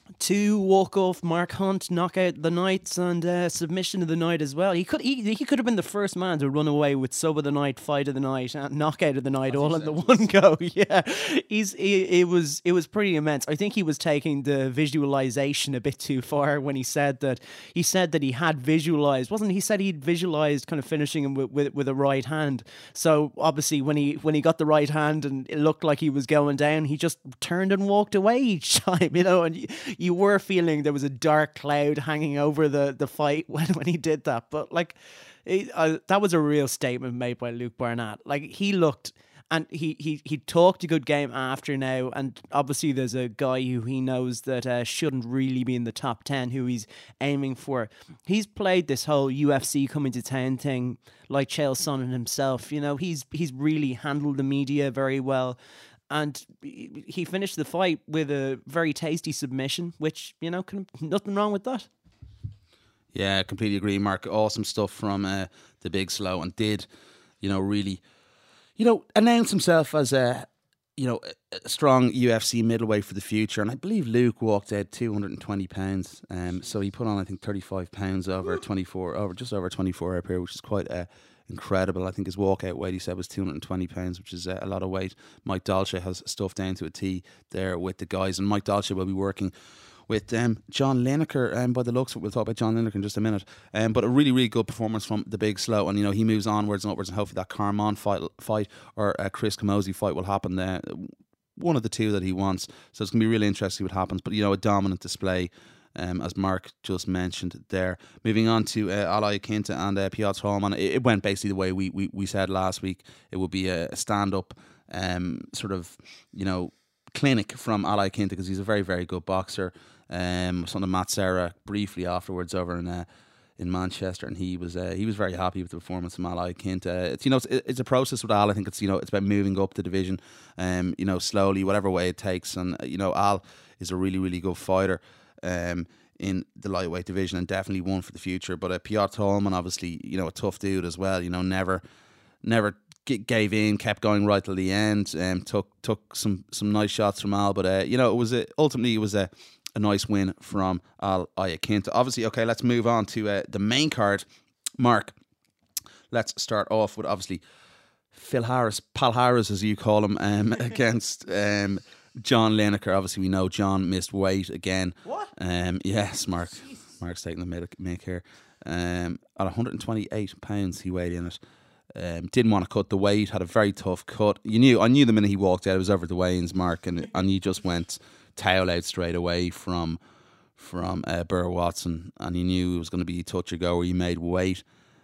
Two walk-off Mark Hunt knockout of the night and uh, submission of the night as well. He could he, he could have been the first man to run away with sub of the night, fight of the night, and knockout of the night all in the one go. Yeah, he's he, it was it was pretty immense. I think he was taking the visualization a bit too far when he said that he said that he had visualized, wasn't he? Said he'd visualized kind of finishing him with, with with a right hand. So obviously when he when he got the right hand and it looked like he was going down, he just turned and walked away each time, you know, and. You, You were feeling there was a dark cloud hanging over the, the fight when, when he did that. But, like, it, uh, that was a real statement made by Luke Barnett. Like, he looked, and he, he, he talked a good game after now. And obviously there's a guy who he knows that uh, shouldn't really be in the top ten, who he's aiming for. He's played this whole U F C coming to town thing like Chael Sonnen himself. You know, he's he's really handled the media very well. And he finished the fight with a very tasty submission, which, you know, can, nothing wrong with that. Yeah, I completely agree, Mark. Awesome stuff from uh, the Big Slow, and did, you know, really, you know, announce himself as a, you know, a strong U F C middleweight for the future. And I believe Luke walked out two hundred twenty pounds. Um, so he put on, I think, thirty-five pounds over twenty-four, over just over twenty-four hour period, which is quite a. Incredible. I think his walkout weight, he said, was two hundred twenty pounds, which is uh, a lot of weight. Mike Dolce has stuff down to a T there with the guys, and Mike Dolce will be working with um, John Lineker, um, by the looks of it. We'll talk about John Lineker in just a minute. Um, but a really, really good performance from the Big Slow, and you know, he moves onwards and upwards, and hopefully that Carmon fight, fight or a Chris Camozzi fight will happen there. One of the two that he wants. So it's going to be really interesting what happens. But, you know, a dominant display. Um, as Mark just mentioned there. Moving on to uh, Al Iaquinta and uh, Piotr Holman. It, it went basically the way we, we, we said last week. It would be a stand-up um, sort of, you know, clinic from Al Iaquinta, because he's a very, very good boxer. Um, something Matt Serra briefly afterwards over in uh, in Manchester, and he was uh, he was very happy with the performance of Al Iaquinta. It's, you know, it's, it's a process with Al. I think it's, you know, it's about moving up the division, um, you know, slowly, whatever way it takes. And you know, Al is a really, really good fighter. Um, in the lightweight division, and definitely one for the future. But uh, Piotr Holman, obviously, you know, a tough dude as well. You know, never, never g- gave in, kept going right till the end. Um, took took some some nice shots from Al, but uh, you know, it was a, ultimately it was a, a nice win from Al Iaquinta. Obviously, okay, let's move on to uh, the main card. Mark, let's start off with obviously Phil Harris, Pal Harris as you call him, um, against. Um, John Lineker. Obviously, we know John missed weight again. What? Um, yes, Mark. Mark's taking the make here. Um, at one hundred twenty-eight pounds, he weighed in it. Um, didn't want to cut the weight. Had a very tough cut. You knew. I knew the minute he walked out, it was over the weigh-ins, Mark, and and he just went towel out straight away from from uh, Burr Watson, and he knew it was going to be touch or go where he made weight.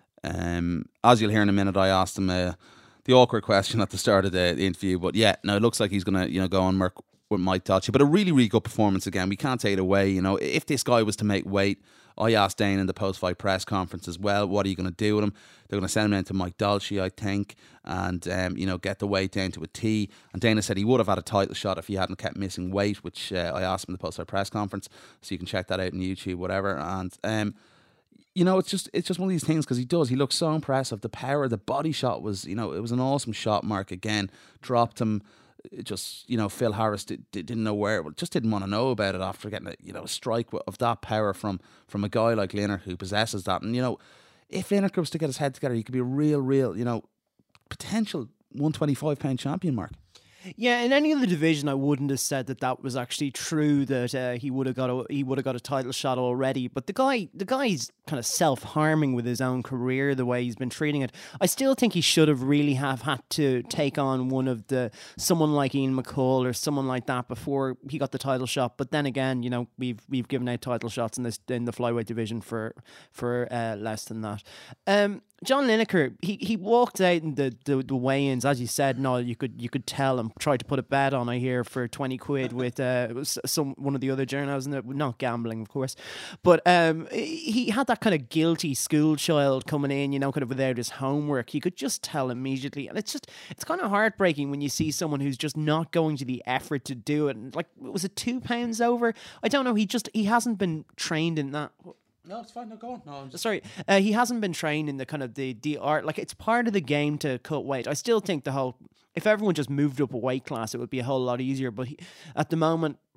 Um, as you'll hear in a minute, I asked him. Uh, The awkward question at the start of the, the interview, but yeah, no, it looks like he's gonna, you know, go on Mark with Mike Dolce. But a really, really good performance again. We can't take it away. You know, if this guy was to make weight, I asked Dane in the post-fight press conference as well, what are you going to do with him? They're going to send him down to Mike Dolce, I think, and um, you know, get the weight down to a T. And Dana said he would have had a title shot if he hadn't kept missing weight, which uh, I asked him in the post-fight press conference. So you can check that out on YouTube, whatever. And um, you know, it's just it's just one of these things, because he does. He looks so impressive. The power, the body shot was, you know, it was an awesome shot. Mark again dropped him. It just, you know, Phil Harris did, did, didn't know where, just didn't want to know about it after getting a, you know, a strike of that power from from a guy like Lineker who possesses that. And you know, if Lineker was to get his head together, he could be a real, real, you know, potential one twenty-five pound champion, Mark. Yeah, in any other division, I wouldn't have said that that was actually true, that uh, he would have got a he would have got a title shot already. But the guy, the guy's kind of self harming with his own career, the way he's been treating it. I still think he should have really have had to take on one of the someone like Ian McCall or someone like that before he got the title shot. But then again, you know, we've we've given out title shots in this in the flyweight division for for uh, less than that. Um, John Lineker, he, he walked out in the, the, the weigh-ins, as you said. No, you could you could tell him. Tried to put a bet on, I hear, for twenty quid with uh, some one of the other journals, not gambling, of course, but um, he had that kind of guilty school child coming in, you know, kind of without his homework. You could just tell immediately, and it's just it's kind of heartbreaking when you see someone who's just not going to the effort to do it. And like, was it two pounds over? I don't know. He just he hasn't been trained in that. No, it's fine. No, go on. No, I'm just... Sorry, uh, he hasn't been trained in the kind of the, the art. Like, it's part of the game to cut weight. I still think the whole, if everyone just moved up a weight class, it would be a whole lot easier. But he, at the moment,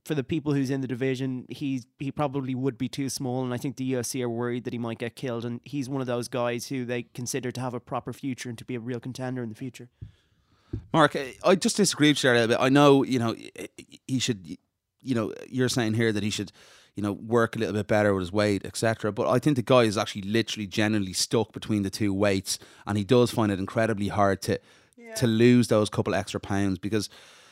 for the people who's in the division, he's he probably would be too small, and I think the U F C are worried that he might get killed, and he's one of those guys who they consider to have a proper future and to be a real contender in the future. Mark, I just disagree with you a little bit. I know, you know, he should, you know, you're saying here that he should, you know, work a little bit better with his weight, et cetera. But I think the guy is actually literally genuinely stuck between the two weights, and he does find it incredibly hard to yeah. to lose those couple extra pounds because,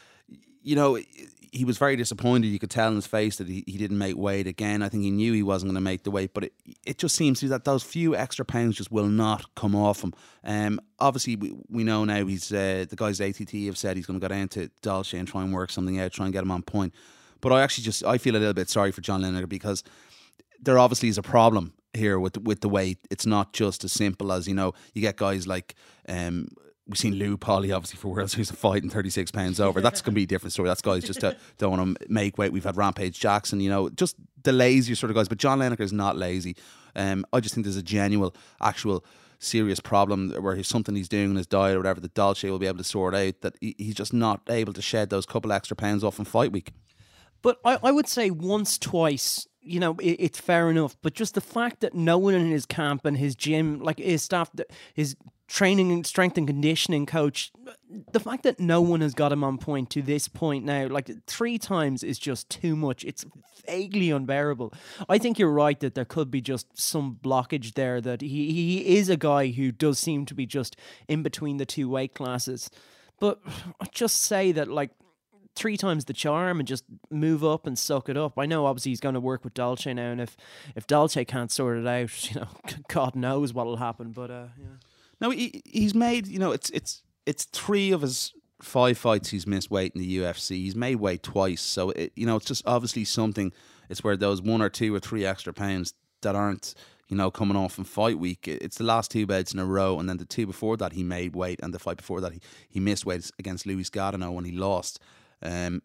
you know, he was very disappointed. You could tell in his face that he, he didn't make weight again. I think he knew he wasn't going to make the weight, but it, it just seems that those few extra pounds just will not come off him. Um, obviously, we, we know now he's uh, the guys at A T T have said he's going to go down to Dolce and try and work something out, try and get him on point. But I actually just I feel a little bit sorry for John Lineker because there obviously is a problem here with the, with the weight. It's not just as simple as, you know, you get guys like. Um, We've seen Lou Polly, obviously, for World Series of Fighting, thirty-six pounds over. That's going to be a different story. That's guys just uh, don't want to make weight. We've had Rampage Jackson, you know, just the lazier sort of guys. But John Lineker is not lazy. Um, I just think there's a genuine, actual, serious problem where he's something he's doing in his diet or whatever that Dolce will be able to sort out, that he, he's just not able to shed those couple extra pounds off in fight week. But I, I would say once, twice, you know, it, it's fair enough. But just the fact that no one in his camp and his gym, like his staff, his training and strength and conditioning coach, the fact that no one has got him on point to this point now, like three times is just too much. It's vaguely unbearable. I think you're right that there could be just some blockage there, that he, he is a guy who does seem to be just in between the two weight classes. But I just say that, like, three times the charm and just move up and suck it up. I know obviously he's going to work with Dolce now, and if, if Dolce can't sort it out, you know, God knows what will happen. But uh, yeah. No, he he's made, you know, it's it's it's three of his five fights he's missed weight in the U F C. He's made weight twice, so it, you know, it's just obviously something. It's where those one or two or three extra pounds that aren't, you know, coming off in fight week. It's the last two bouts in a row, and then the two before that he made weight, and the fight before that he, he missed weight against Luis Gardeno when he lost. Um,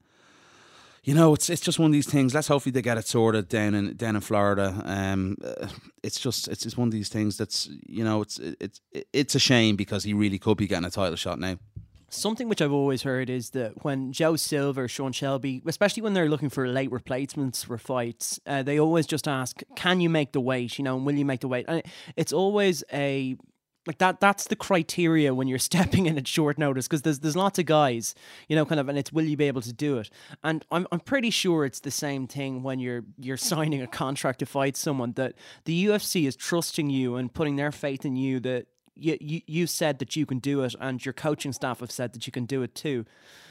you know, it's it's just one of these things. Let's hopefully they get it sorted down in down in Florida. Um, uh, it's just it's just one of these things that's, you know, it's it's it's a shame because he really could be getting a title shot now. Something which I've always heard is that when Joe Silva or Sean Shelby, especially when they're looking for late replacements for fights, uh, they always just ask, "Can you make the weight? You know, and will you make the weight?" And it's always a Like that, that's the criteria when you're stepping in at short notice, because there's there's lots of guys, you know, kind of, and it's will you be able to do it? And I'm I'm pretty sure it's the same thing when you're you're signing a contract to fight someone, that the U F C is trusting you and putting their faith in you, that you you you said that you can do it, and your coaching staff have said that you can do it too.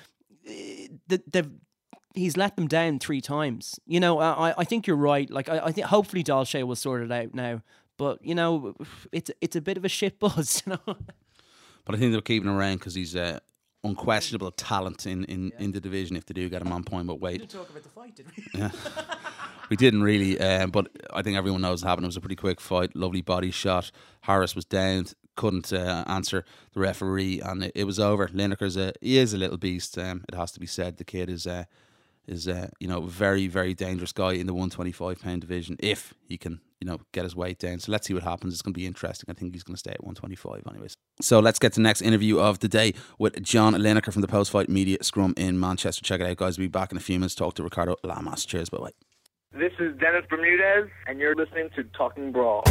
The the He's let them down three times. You know, I I think you're right. Like I, I think hopefully Dolce will sort it out now. But, you know, it's it's a bit of a shit buzz, you know. But I think they'll keep him around because he's uh, unquestionable talent in, in, yeah. in the division if they do get him on point. But wait. We didn't talk about the fight, did we? Yeah. We didn't really, um, but I think everyone knows what happened. It was a pretty quick fight, lovely body shot. Harris was downed, couldn't uh, answer the referee, and it, it was over. Lineker's a, he is a little beast, um, it has to be said. The kid is... Uh, is uh, you know, very, very dangerous guy in the one twenty-five pound division if he can, you know, get his weight down. So let's see what happens. It's going to be interesting. I think he's going to stay at one twenty-five anyways. So let's get to the next interview of the day with John Lineker from the Post-Fight Media Scrum in Manchester. Check it out, guys. We'll be back in a few minutes to talk to Ricardo Lamas. Cheers, bye-bye. This is Dennis Bermudez, and you're listening to Talking Brawl.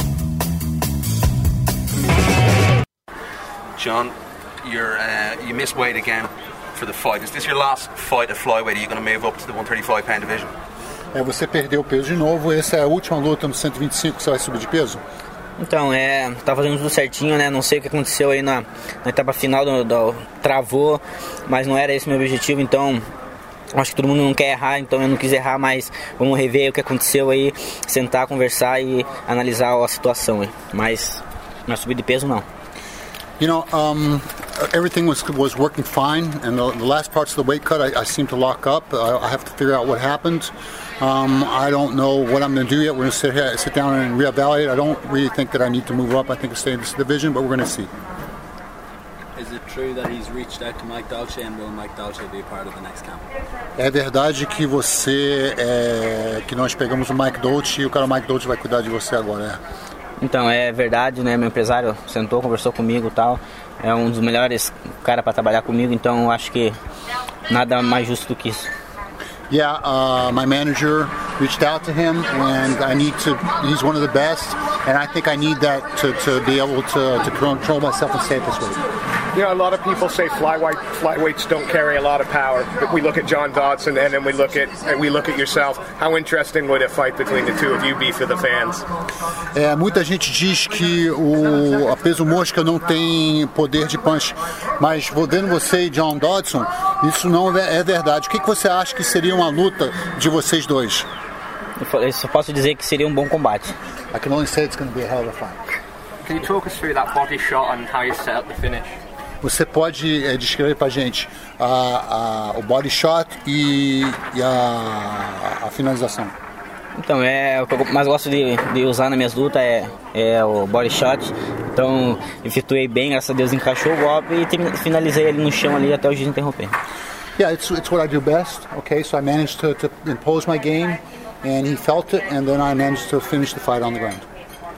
John, you're uh, you missed weight again for the fight. Is this your last fight at flyweight? Are you going to move up to the one thirty-five pound division? É, você perdeu peso de novo. Essa é a última luta no cento e vinte e cinco que você vai subir de peso? Então, é, tá fazendo tudo certinho, né? Não sei o que aconteceu aí na, na etapa final, do, do, travou, mas não era esse meu objetivo, então acho que todo mundo não quer errar, então eu não quis errar, mas vamos rever o que aconteceu aí, sentar, conversar e analisar a situação aí. Mas na subida de peso não. You know, um, everything was was working fine, and the, the last parts of the weight cut, I, I seem to lock up. I, I have to figure out what happened. Um, I don't know what I'm going to do yet. We're going to sit here, sit down and reevaluate. I don't really think that I need to move up. I think I stay in this division, but we're going to see. Is it true that he's reached out to Mike Dolce, and will Mike Dolce be part of the next camp? É verdade que você, é, que nós pegamos o Mike Dolce e o cara Mike Dolce vai cuidar de você agora, é. Então, é verdade, né? Meu empresário sentou, conversou comigo e tal. É um dos melhores caras para trabalhar comigo, então eu acho que nada mais justo do que isso. Yeah, uh, my manager reached out to him, and I need to. He's one of the best, and I think I need that to, to be able to, to control myself and stay at this weight. You know, a lot of people say flyweight flyweights don't carry a lot of power. But we look at John Dodson, and then we look at and we look at yourself. How interesting would a fight between the two of you be for the fans? É, muita gente diz que o a peso mosca não tem poder de punch, mas vendo você e John Dodson, isso não é verdade. O que que você acha que seria uma luta de vocês dois? Eu só posso dizer que seria um bom combate. I can only say it's going to be a hell of a fight. Can you talk us through that body shot and how you set up the finish? Você pode é, descrever pra gente a, a, o body shot e, e a, a finalização? Então, é o que eu mais gosto de, de usar nas minhas lutas é, é o body shot. Então, efetuei bem, graças a Deus encaixou o golpe e finalizei ele no chão ali até o juiz interromper. Yeah, it's, it's what I do best. Okay, so I managed to, to impose my game, and he felt it, and then I managed to finish the fight on the ground.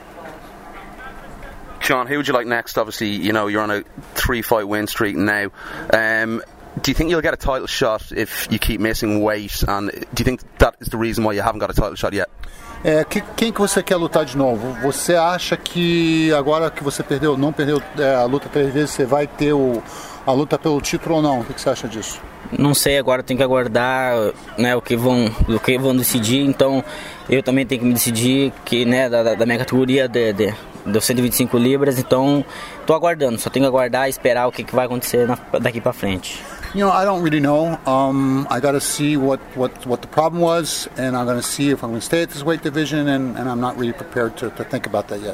John, who would you like next? Obviously, you know, you're on a three-fight win streak now. Um, do you think you'll get a title shot if you keep missing weight? And do you think that is the reason why you haven't got a title shot yet? É, que, quem que você quer lutar de novo? Você acha que agora que você perdeu, não perdeu é, a luta três vezes, você vai ter o, a luta pelo título ou não? O que, que você acha disso? Não sei, agora tem que aguardar, né, o que vão, o que vão decidir. Então eu também tenho que me decidir que, né, da, da minha categoria de, de, de cento e vinte e cinco libras. Então estou aguardando, só tenho que aguardar e esperar o que, que vai acontecer na, daqui para frente. You know, I don't really know. Um, I got to see what, what, what the problem was, and I'm going to see if I'm going to stay at this weight division, and, and I'm not really prepared to, to think about that yet.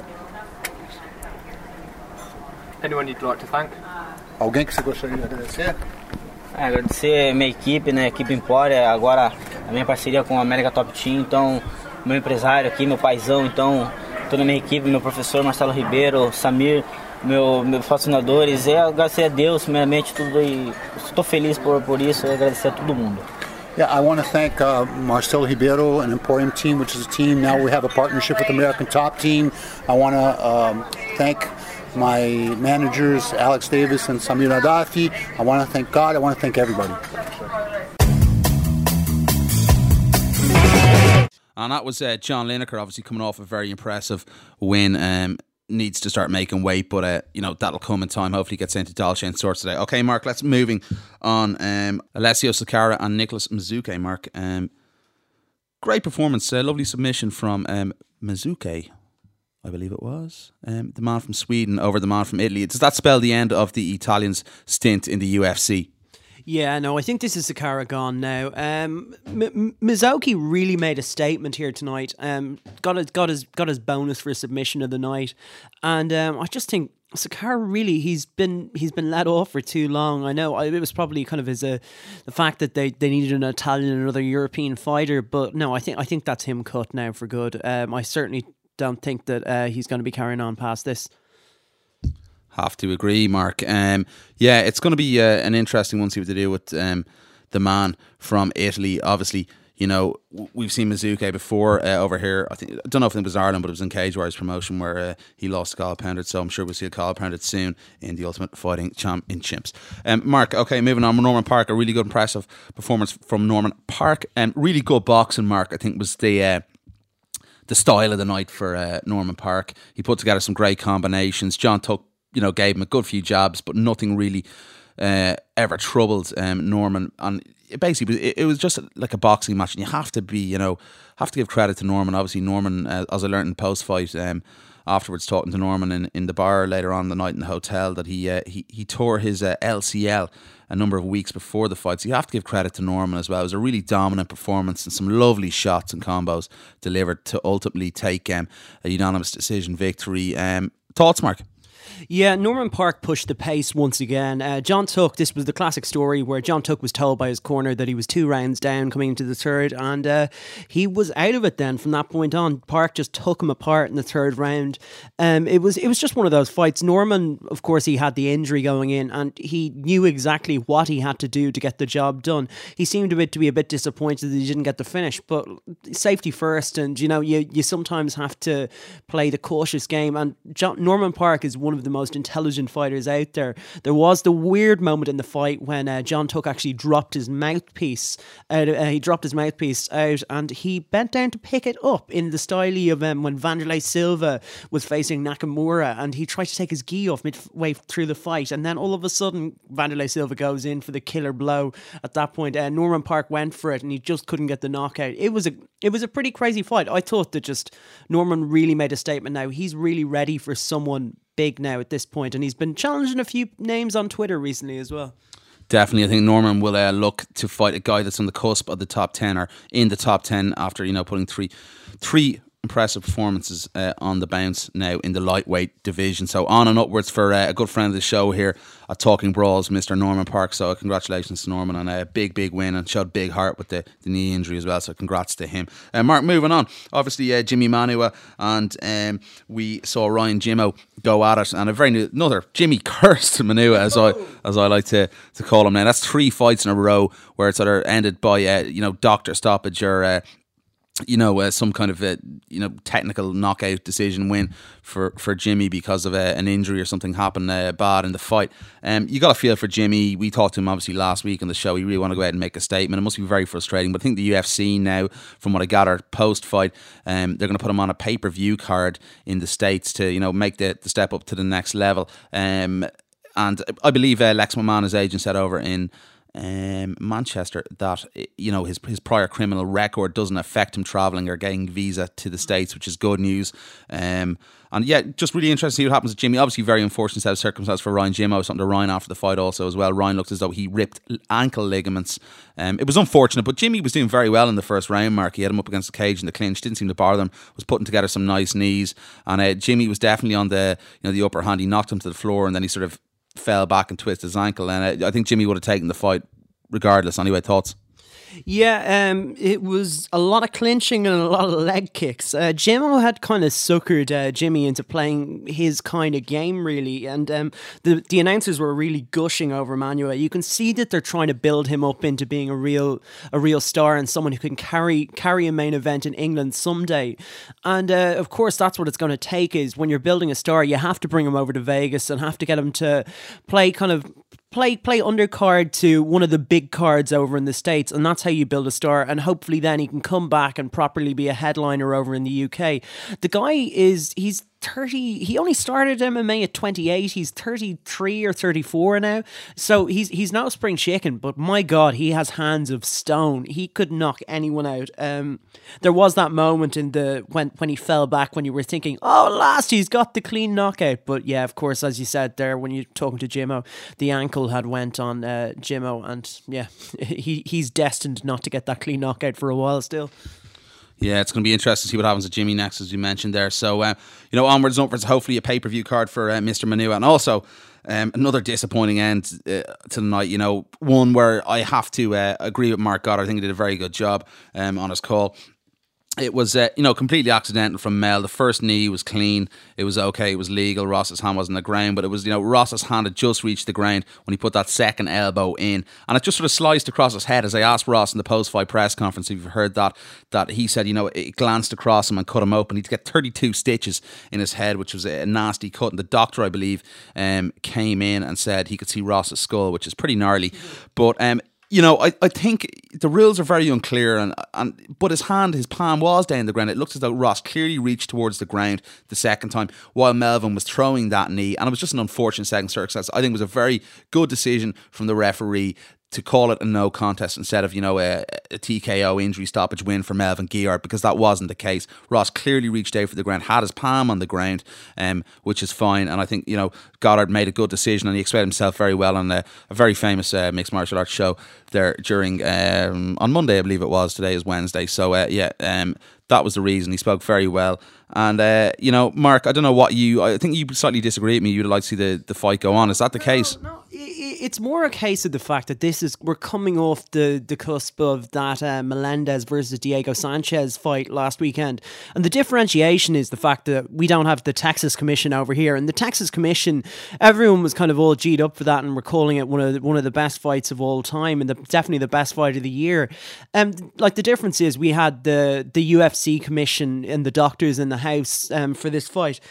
Anyone you'd like to thank? Alguém que você gostaria de agradecer? É, agradecer a minha equipe, né, a equipe Empória, agora a minha parceria com a América Top Team, então meu empresário aqui, meu paizão, então toda a minha equipe, meu professor Marcelo Ribeiro, Samir, meu, meus patrocinadores, e agradecer a Deus, primeiramente, tudo, e estou feliz por, por isso, e agradecer a todo mundo. Yeah, I want to thank uh, Marcelo Ribeiro and Emporium Team, which is a team, now we have a partnership with American Top Team. I want to um, thank my managers, Alex Davis and Samir Nadafi. I want to thank God. I want to thank everybody. And that was uh, John Lineker, obviously coming off a very impressive win. Um, needs to start making weight, but uh, you know, that'll come in time. Hopefully gets into Dolce and sorts today. Okay, Mark, let's moving on. Um, Alessio Sakara and Nicholas Mizuke, Mark. Um, great performance. Uh, lovely submission from um, Mizuke, I believe it was. Um, the man from Sweden over the man from Italy. Does that spell the end of the Italian's stint in the U F C? Yeah, no, I think this is Sakara gone now. Um, M- Mizuki really made a statement here tonight. Um, got his, got his, got his bonus for a submission of the night, and um, I just think Sakara really he's been he's been let off for too long. I know it was probably kind of his uh, the fact that they, they needed an Italian and another European fighter, but no, I think I think that's him cut now for good. Um, I certainly don't think that uh, he's going to be carrying on past this. Have to agree, Mark. Um, yeah, it's going to be uh, an interesting one to see what to do with um, the man from Italy. Obviously, you know, we've seen Mizuke before uh, over here. I think I don't know if it was Ireland, but it was in Cage Warriors promotion where uh, he lost to Kyle Pounded. So I'm sure we'll see a Kyle Pounded soon in the Ultimate Fighting Championships. Um, Mark, okay, moving on. Norman Parke, a really good, impressive performance from Norman Parke. Um, really good boxing, Mark. I think was the uh, the style of the night for uh, Norman Parke. He put together some great combinations. John Tuck, you know, gave him a good few jabs, but nothing really uh, ever troubled um, Norman. And it basically, it, it was just like a boxing match, and you have to be, you know, have to give credit to Norman. Obviously, Norman, uh, as I learned in post fight, um, afterwards talking to Norman in, in the bar later on the night in the hotel, that he uh, he he tore his uh, L C L a number of weeks before the fight. So you have to give credit to Norman as well. It was a really dominant performance and some lovely shots and combos delivered to ultimately take um, a unanimous decision victory. Um, thoughts, Mark? Yeah, Norman Parke pushed the pace once again. Uh, John Tuck, this was the classic story where John Tuck was told by his corner that he was two rounds down coming into the third, and uh, he was out of it then from that point on. Parke just took him apart in the third round. Um, it was it was just one of those fights. Norman, of course, he had the injury going in, and he knew exactly what he had to do to get the job done. He seemed a bit to be a bit disappointed that he didn't get the finish, but safety first, and you know, you, you sometimes have to play the cautious game, and John, Norman Parke is one of the most intelligent fighters out there. There was the weird moment in the fight when uh, John Tuck actually dropped his mouthpiece out. Uh, he dropped his mouthpiece out, and he bent down to pick it up in the style of um, when Vanderlei Silva was facing Nakamura, and he tried to take his gi off midway through the fight, and then all of a sudden Vanderlei Silva goes in for the killer blow. At that point, uh, Norman Park went for it, and he just couldn't get the knockout. It was a it was a pretty crazy fight. I thought that just Norman really made a statement. Now he's really ready for someone big now at this point, and he's been challenging a few names on Twitter recently as well. Definitely, I think Norman will uh, look to fight a guy that's on the cusp of the top ten or in the top ten after, you know, putting three three impressive performances uh, on the bounce now in the lightweight division. So on and upwards for uh, a good friend of the show here at Talking Brawls, Mister Norman Park. So congratulations to Norman on a big, big win, and showed big heart with the, the knee injury as well. So congrats to him. Uh, Mark, moving on. Obviously, uh, Jimmy Manuwa, and um, we saw Ryan Jimmo go at it, and a very new, another Jimmy cursed Manuwa, as I as I like to, to call him now. That's three fights in a row where it's either ended by uh, you know doctor stoppage or uh, you know, uh, some kind of a, you know, technical knockout decision win for, for Jimmy because of uh, an injury or something happened uh, bad in the fight. Um, you got to feel for Jimmy. We talked to him obviously last week on the show. He really want to go ahead and make a statement. It must be very frustrating. But I think the U F C now, from what I gather, post-fight, um, they're going to put him on a pay-per-view card in the States to, you know, make the, the step up to the next level. Um, and I believe uh, Lex McMahon, his agent, said over in Um, Manchester that, you know, his his prior criminal record doesn't affect him travelling or getting visa to the States, which is good news. Um, and yeah, just really interesting to see what happens to Jimmy. Obviously very unfortunate set of circumstances for Ryan Jimmo. Something to Ryan after the fight also as well. Ryan looked as though he ripped ankle ligaments. Um, it was unfortunate, but Jimmy was doing very well in the first round, Mark. He had him up against the cage in the clinch, didn't seem to bother them, was putting together some nice knees, and uh, Jimmy was definitely on the, you know, the upper hand. He knocked him to the floor, and then he sort of fell back and twisted his ankle, and uh, I think Jimmy would have taken the fight regardless. Anyway, thoughts? Yeah, um, it was a lot of clinching and a lot of leg kicks. Uh, Jimmo had kind of suckered uh, Jimmy into playing his kind of game, really, and um, the the announcers were really gushing over Manuwa. You can see that they're trying to build him up into being a real a real star and someone who can carry carry a main event in England someday. And uh, of course, that's what it's going to take. Is when you're building a star, you have to bring him over to Vegas and have to get him to play kind of. Play play undercard to one of the big cards over in the States, and that's how you build a star, and hopefully then he can come back and properly be a headliner over in the U K. The guy is, he's thirty, he only started M M A at twenty-eight, he's thirty-three or thirty-four now, so he's he's no spring chicken, but my God, he has hands of stone. He could knock anyone out. Um, there was that moment in the when, when he fell back when you were thinking, oh, last he's got the clean knockout, but yeah, of course, as you said there, when you're talking to Jimmo, the ankle had went on uh, Jimmo, and yeah, he he's destined not to get that clean knockout for a while still. Yeah, it's going to be interesting to see what happens to Jimmy next, as you mentioned there. So, uh, you know, onwards and upwards, hopefully a pay-per-view card for uh, Mister Manuwa. And also, um, another disappointing end uh, to the night, you know, one where I have to uh, agree with Mark Goddard. I think he did a very good job um, on his call. It was, uh, you know, completely accidental from Mel. The first knee was clean. It was okay. It was legal. Ross's hand wasn't on the ground, but it was, you know, Ross's hand had just reached the ground when he put that second elbow in. And it just sort of sliced across his head. As I asked Ross in the post-fight press conference, if you've heard that, that he said, you know, it glanced across him and cut him open. He'd get thirty-two stitches in his head, which was a nasty cut. And the doctor, I believe, um, came in and said he could see Ross's skull, which is pretty gnarly. But, um, you know, I, I think the rules are very unclear, and, and but his hand, his palm was down the ground. It looks as though Ross clearly reached towards the ground the second time while Melvin was throwing that knee, and it was just an unfortunate second circumstance. I think it was a very good decision from the referee to call it a no contest instead of, you know, a, a T K O injury stoppage win for Melvin Guillard, because that wasn't the case. Ross clearly reached out for the ground, had his palm on the ground, um, which is fine. And I think, you know, Goddard made a good decision, and he explained himself very well on a, a very famous uh, mixed martial arts show there during um, on Monday, I believe it was. Today is Wednesday, so uh, yeah, um, that was the reason. He spoke very well. And, uh, you know, Mark, I don't know what you... I think you slightly disagree with me. You'd like to see the, the fight go on. Is that the no, case? No, it's more a case of the fact that this is... We're coming off the, the cusp of that uh, Melendez versus Diego Sanchez fight last weekend. And the differentiation is the fact that we don't have the Texas Commission over here. And the Texas Commission, everyone was kind of all G'd up for that, and we're calling it one of the, one of the best fights of all time, and the, definitely the best fight of the year. Um, like, the difference is we had the, the U F C Commission and the doctors in the house um, for this fight.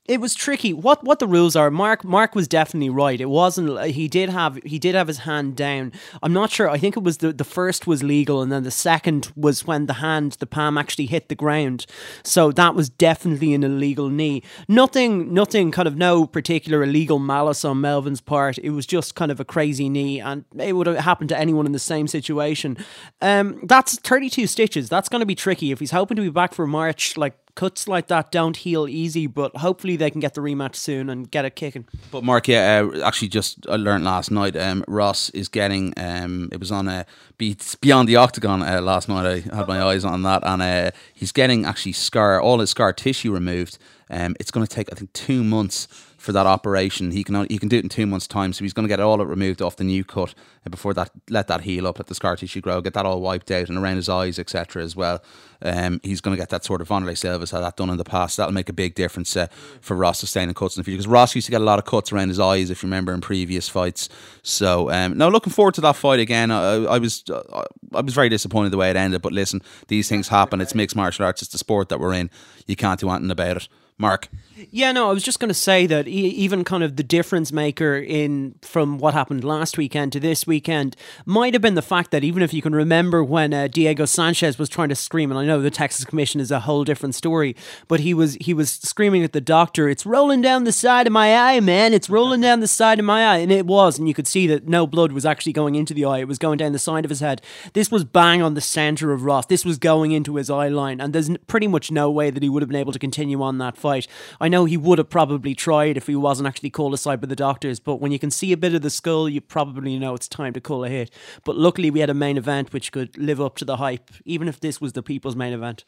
It was tricky. What what the rules are? Mark Mark was definitely right. It wasn't. He did have he did have his hand down. I'm not sure. I think it was the the first was legal, and then the second was when the hand, the palm, actually hit the ground. So that was definitely an illegal knee. Nothing, nothing. Kind of no particular illegal malice on Melvin's part. It was just kind of a crazy knee, and it would have happened to anyone in the same situation. Um, that's thirty-two stitches. That's going to be tricky if he's hoping to be back for March. Like. Cuts like that don't heal easy, but hopefully they can get the rematch soon and get it kicking. But Mark, yeah, uh, actually just I learned last night, um, Ross is getting, um, it was on uh, Beyond the Octagon uh, last night, I had my eyes on that, and uh, he's getting actually scar, all his scar tissue removed. Um, it's going to take, I think, two months for that operation. He can only, he can do it in two months' time, so he's going to get all it removed off the new cut uh, before that, let that heal up, let the scar tissue grow, get that all wiped out, and around his eyes, et cetera as well. Um, he's going to get that sort of Wanderlei Silva's had that done in the past. That'll make a big difference uh, for Ross sustaining cuts in the future, because Ross used to get a lot of cuts around his eyes, if you remember, in previous fights. So um, no, looking forward to that fight again. I, I was uh, I was very disappointed the way it ended, but listen, these things happen. It's mixed martial arts. It's the sport that we're in. You can't do anything about it. Mark? Yeah, no, I was just going to say that e- even kind of the difference maker in from what happened last weekend to this weekend might have been the fact that even if you can remember when uh, Diego Sanchez was trying to scream, and I know the Texas Commission is a whole different story, but he was he was screaming at the doctor, "It's rolling down the side of my eye, man, it's rolling down the side of my eye," and it was, and you could see that no blood was actually going into the eye, it was going down the side of his head. This was bang on the centre of Ross, this was going into his eye line, and there's pretty much no way that he would have been able to continue on that fight. I know he would have probably tried if he wasn't actually called aside by the doctors, but when you can see a bit of the skull, you probably know it's time to call a hit. But luckily we had a main event which could live up to the hype, even if this was the people's main event.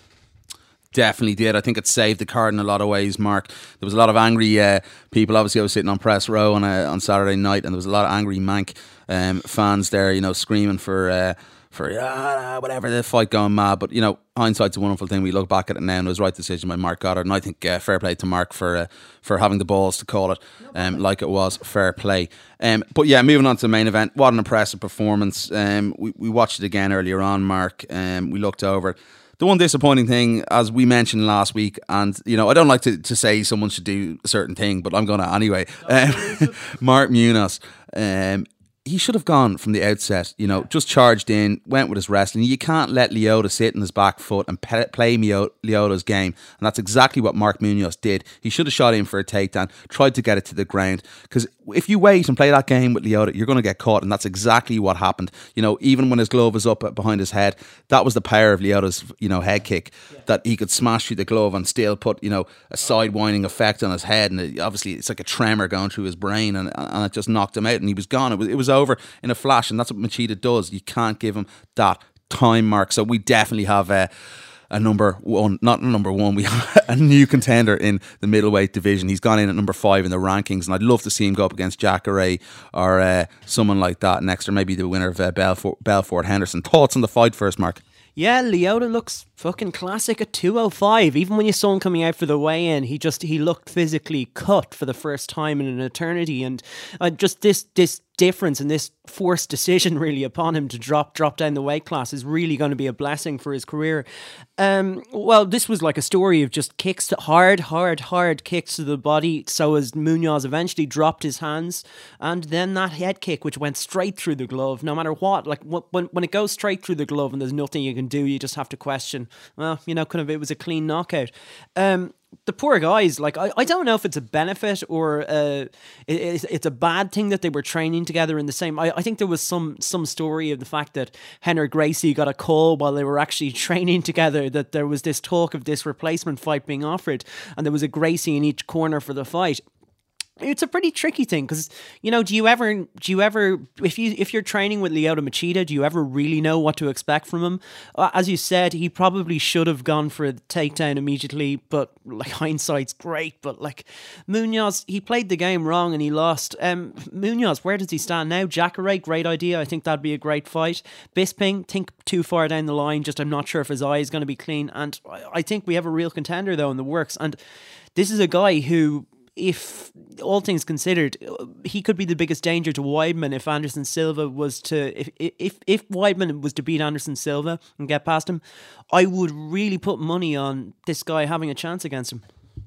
Definitely did. I think it saved the card in a lot of ways, Mark. There was a lot of angry uh, people. Obviously I was sitting on press row on, a, on Saturday night, and there was a lot of angry Mank um, fans there, you know, screaming for... Uh, for uh, whatever, the fight going mad. But, you know, hindsight's a wonderful thing. We look back at it now and it was the right decision by Mark Goddard, and I think uh, fair play to Mark for uh, for having the balls to call it um, like it was. Fair play. Um, but yeah, moving on to the main event, what an impressive performance. Um, we, we watched it again earlier on, Mark. Um, we looked over it. The one disappointing thing, as we mentioned last week, and, you know, I don't like to, to say someone should do a certain thing, but I'm going to anyway. Um, Mark Munoz, um, he should have gone from the outset, you know, just charged in, went with his wrestling. You can't let Lyoto sit in his back foot and pe- play Mio- Lyoto's game. And that's exactly what Mark Munoz did. He should have shot in for a takedown, tried to get it to the ground. Because if you wait and play that game with Lyoto, you're going to get caught. And that's exactly what happened. You know, even when his glove was up behind his head, that was the power of Lyoto's, you know, head kick. Yeah. That he could smash through the glove and still put, you know, a sidewinding effect on his head. And it, obviously it's like a tremor going through his brain. And, and it just knocked him out. And he was gone. It was, it was over in a flash, and that's what Machida does. You can't give him that time, Mark. So we definitely have a, a number one, not a number one, we have a new contender in the middleweight division. He's gone in at number five in the rankings, and I'd love to see him go up against Jacare or uh, someone like that next, or maybe the winner of uh, Belfort, Belfort Henderson. Thoughts on the fight first, Mark? Yeah, Lyoto looks fucking classic at two oh five. Even when you saw him coming out for the weigh-in, he just he looked physically cut for the first time in an eternity, and uh, just this this difference and this forced decision really upon him to drop drop down the weight class is really going to be a blessing for his career. Um, well, this was like a story of just kicks, to hard, hard, hard kicks to the body. So as Munoz eventually dropped his hands, and then that head kick which went straight through the glove. No matter what, like when when it goes straight through the glove and there's nothing you can do, you just have to question, well, you know, kind of it was a clean knockout. Um, the poor guys, like, I, I don't know if it's a benefit or uh, it, it's a bad thing that they were training together in the same. I, I think there was some some story of the fact that Henry Gracie got a call while they were actually training together, that there was this talk of this replacement fight being offered, and there was a Gracie in each corner for the fight. It's a pretty tricky thing because, you know, do you ever, do you ever, if you if you're training with Lyoto Machida, do you ever really know what to expect from him? Uh, as you said, he probably should have gone for a takedown immediately, but like hindsight's great. But like Munoz, he played the game wrong and he lost. Um, Munoz, where does he stand now? Jacare, great idea. I think that'd be a great fight. Bisping, think too far down the line. Just I'm not sure if his eye is going to be clean. And I, I think we have a real contender though in the works. And this is a guy who, if all things considered, he could be the biggest danger to Weidman if Anderson Silva was to if if if Weidman was to beat Anderson Silva and get past him. I would really put money on this guy having a chance against him.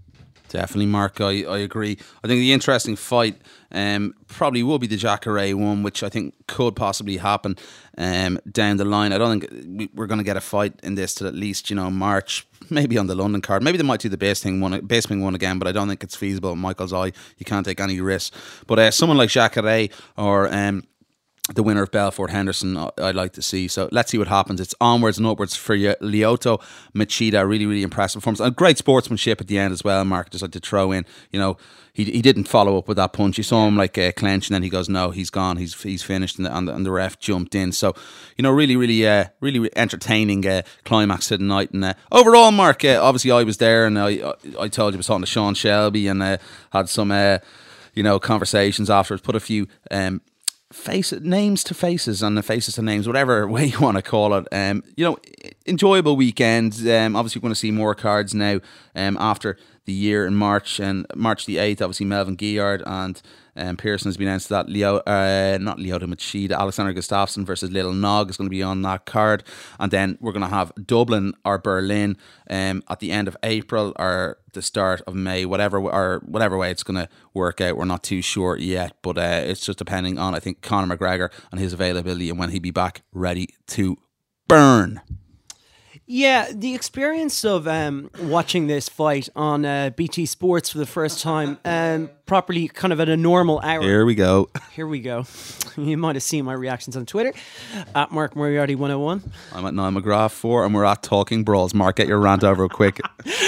Definitely, Mark. I, I agree. I think the interesting fight um, probably will be the Jacare one, which I think could possibly happen um, down the line. I don't think we, we're going to get a fight in this till at least, you know, March, maybe on the London card. Maybe they might do the Bisping one, Bisping one again, but I don't think it's feasible. Michael's eye, you can't take any risks. But uh, someone like Jacare or Um, the winner of Belfort Henderson, I'd like to see. So let's see what happens. It's onwards and upwards for Lyoto Machida. Really, really impressive performance. And great sportsmanship at the end as well, Mark. Just like to throw in, you know, he he didn't follow up with that punch. You saw him like uh, clench, and then he goes, no, he's gone. He's he's finished, and the, and the, and the ref jumped in. So, you know, really, really, uh, really entertaining uh, climax to the night. And uh, overall, Mark, uh, obviously I was there, and I I told you I was talking to Sean Shelby, and uh, had some, uh, you know, conversations afterwards. Put a few Um, face names to faces and the faces to names, whatever way you want to call it. Um, you know, enjoyable weekend. Um, obviously, we're going to see more cards now. Um, after the year in March and March the eighth, obviously Melvin Guillard and um, Pearson has been announced that Leo, uh, not Lyoto Machida, Alexander Gustafsson versus Little Nog is going to be on that card, and then we're going to have Dublin or Berlin um, at the end of April or the start of May, whatever or whatever way it's going to work out. We're not too sure yet, but uh, it's just depending on, I think, Conor McGregor and his availability and when he'd be back ready to burn. Yeah, the experience of um, watching this fight on uh, B T Sports for the first time, um, properly kind of at a normal hour. Here we go. Here we go. You might have seen my reactions on Twitter, at Mark Moriarty one oh one. I'm at Niall McGrath four, and we're at Talking Brawls. Mark, get your rant over quick.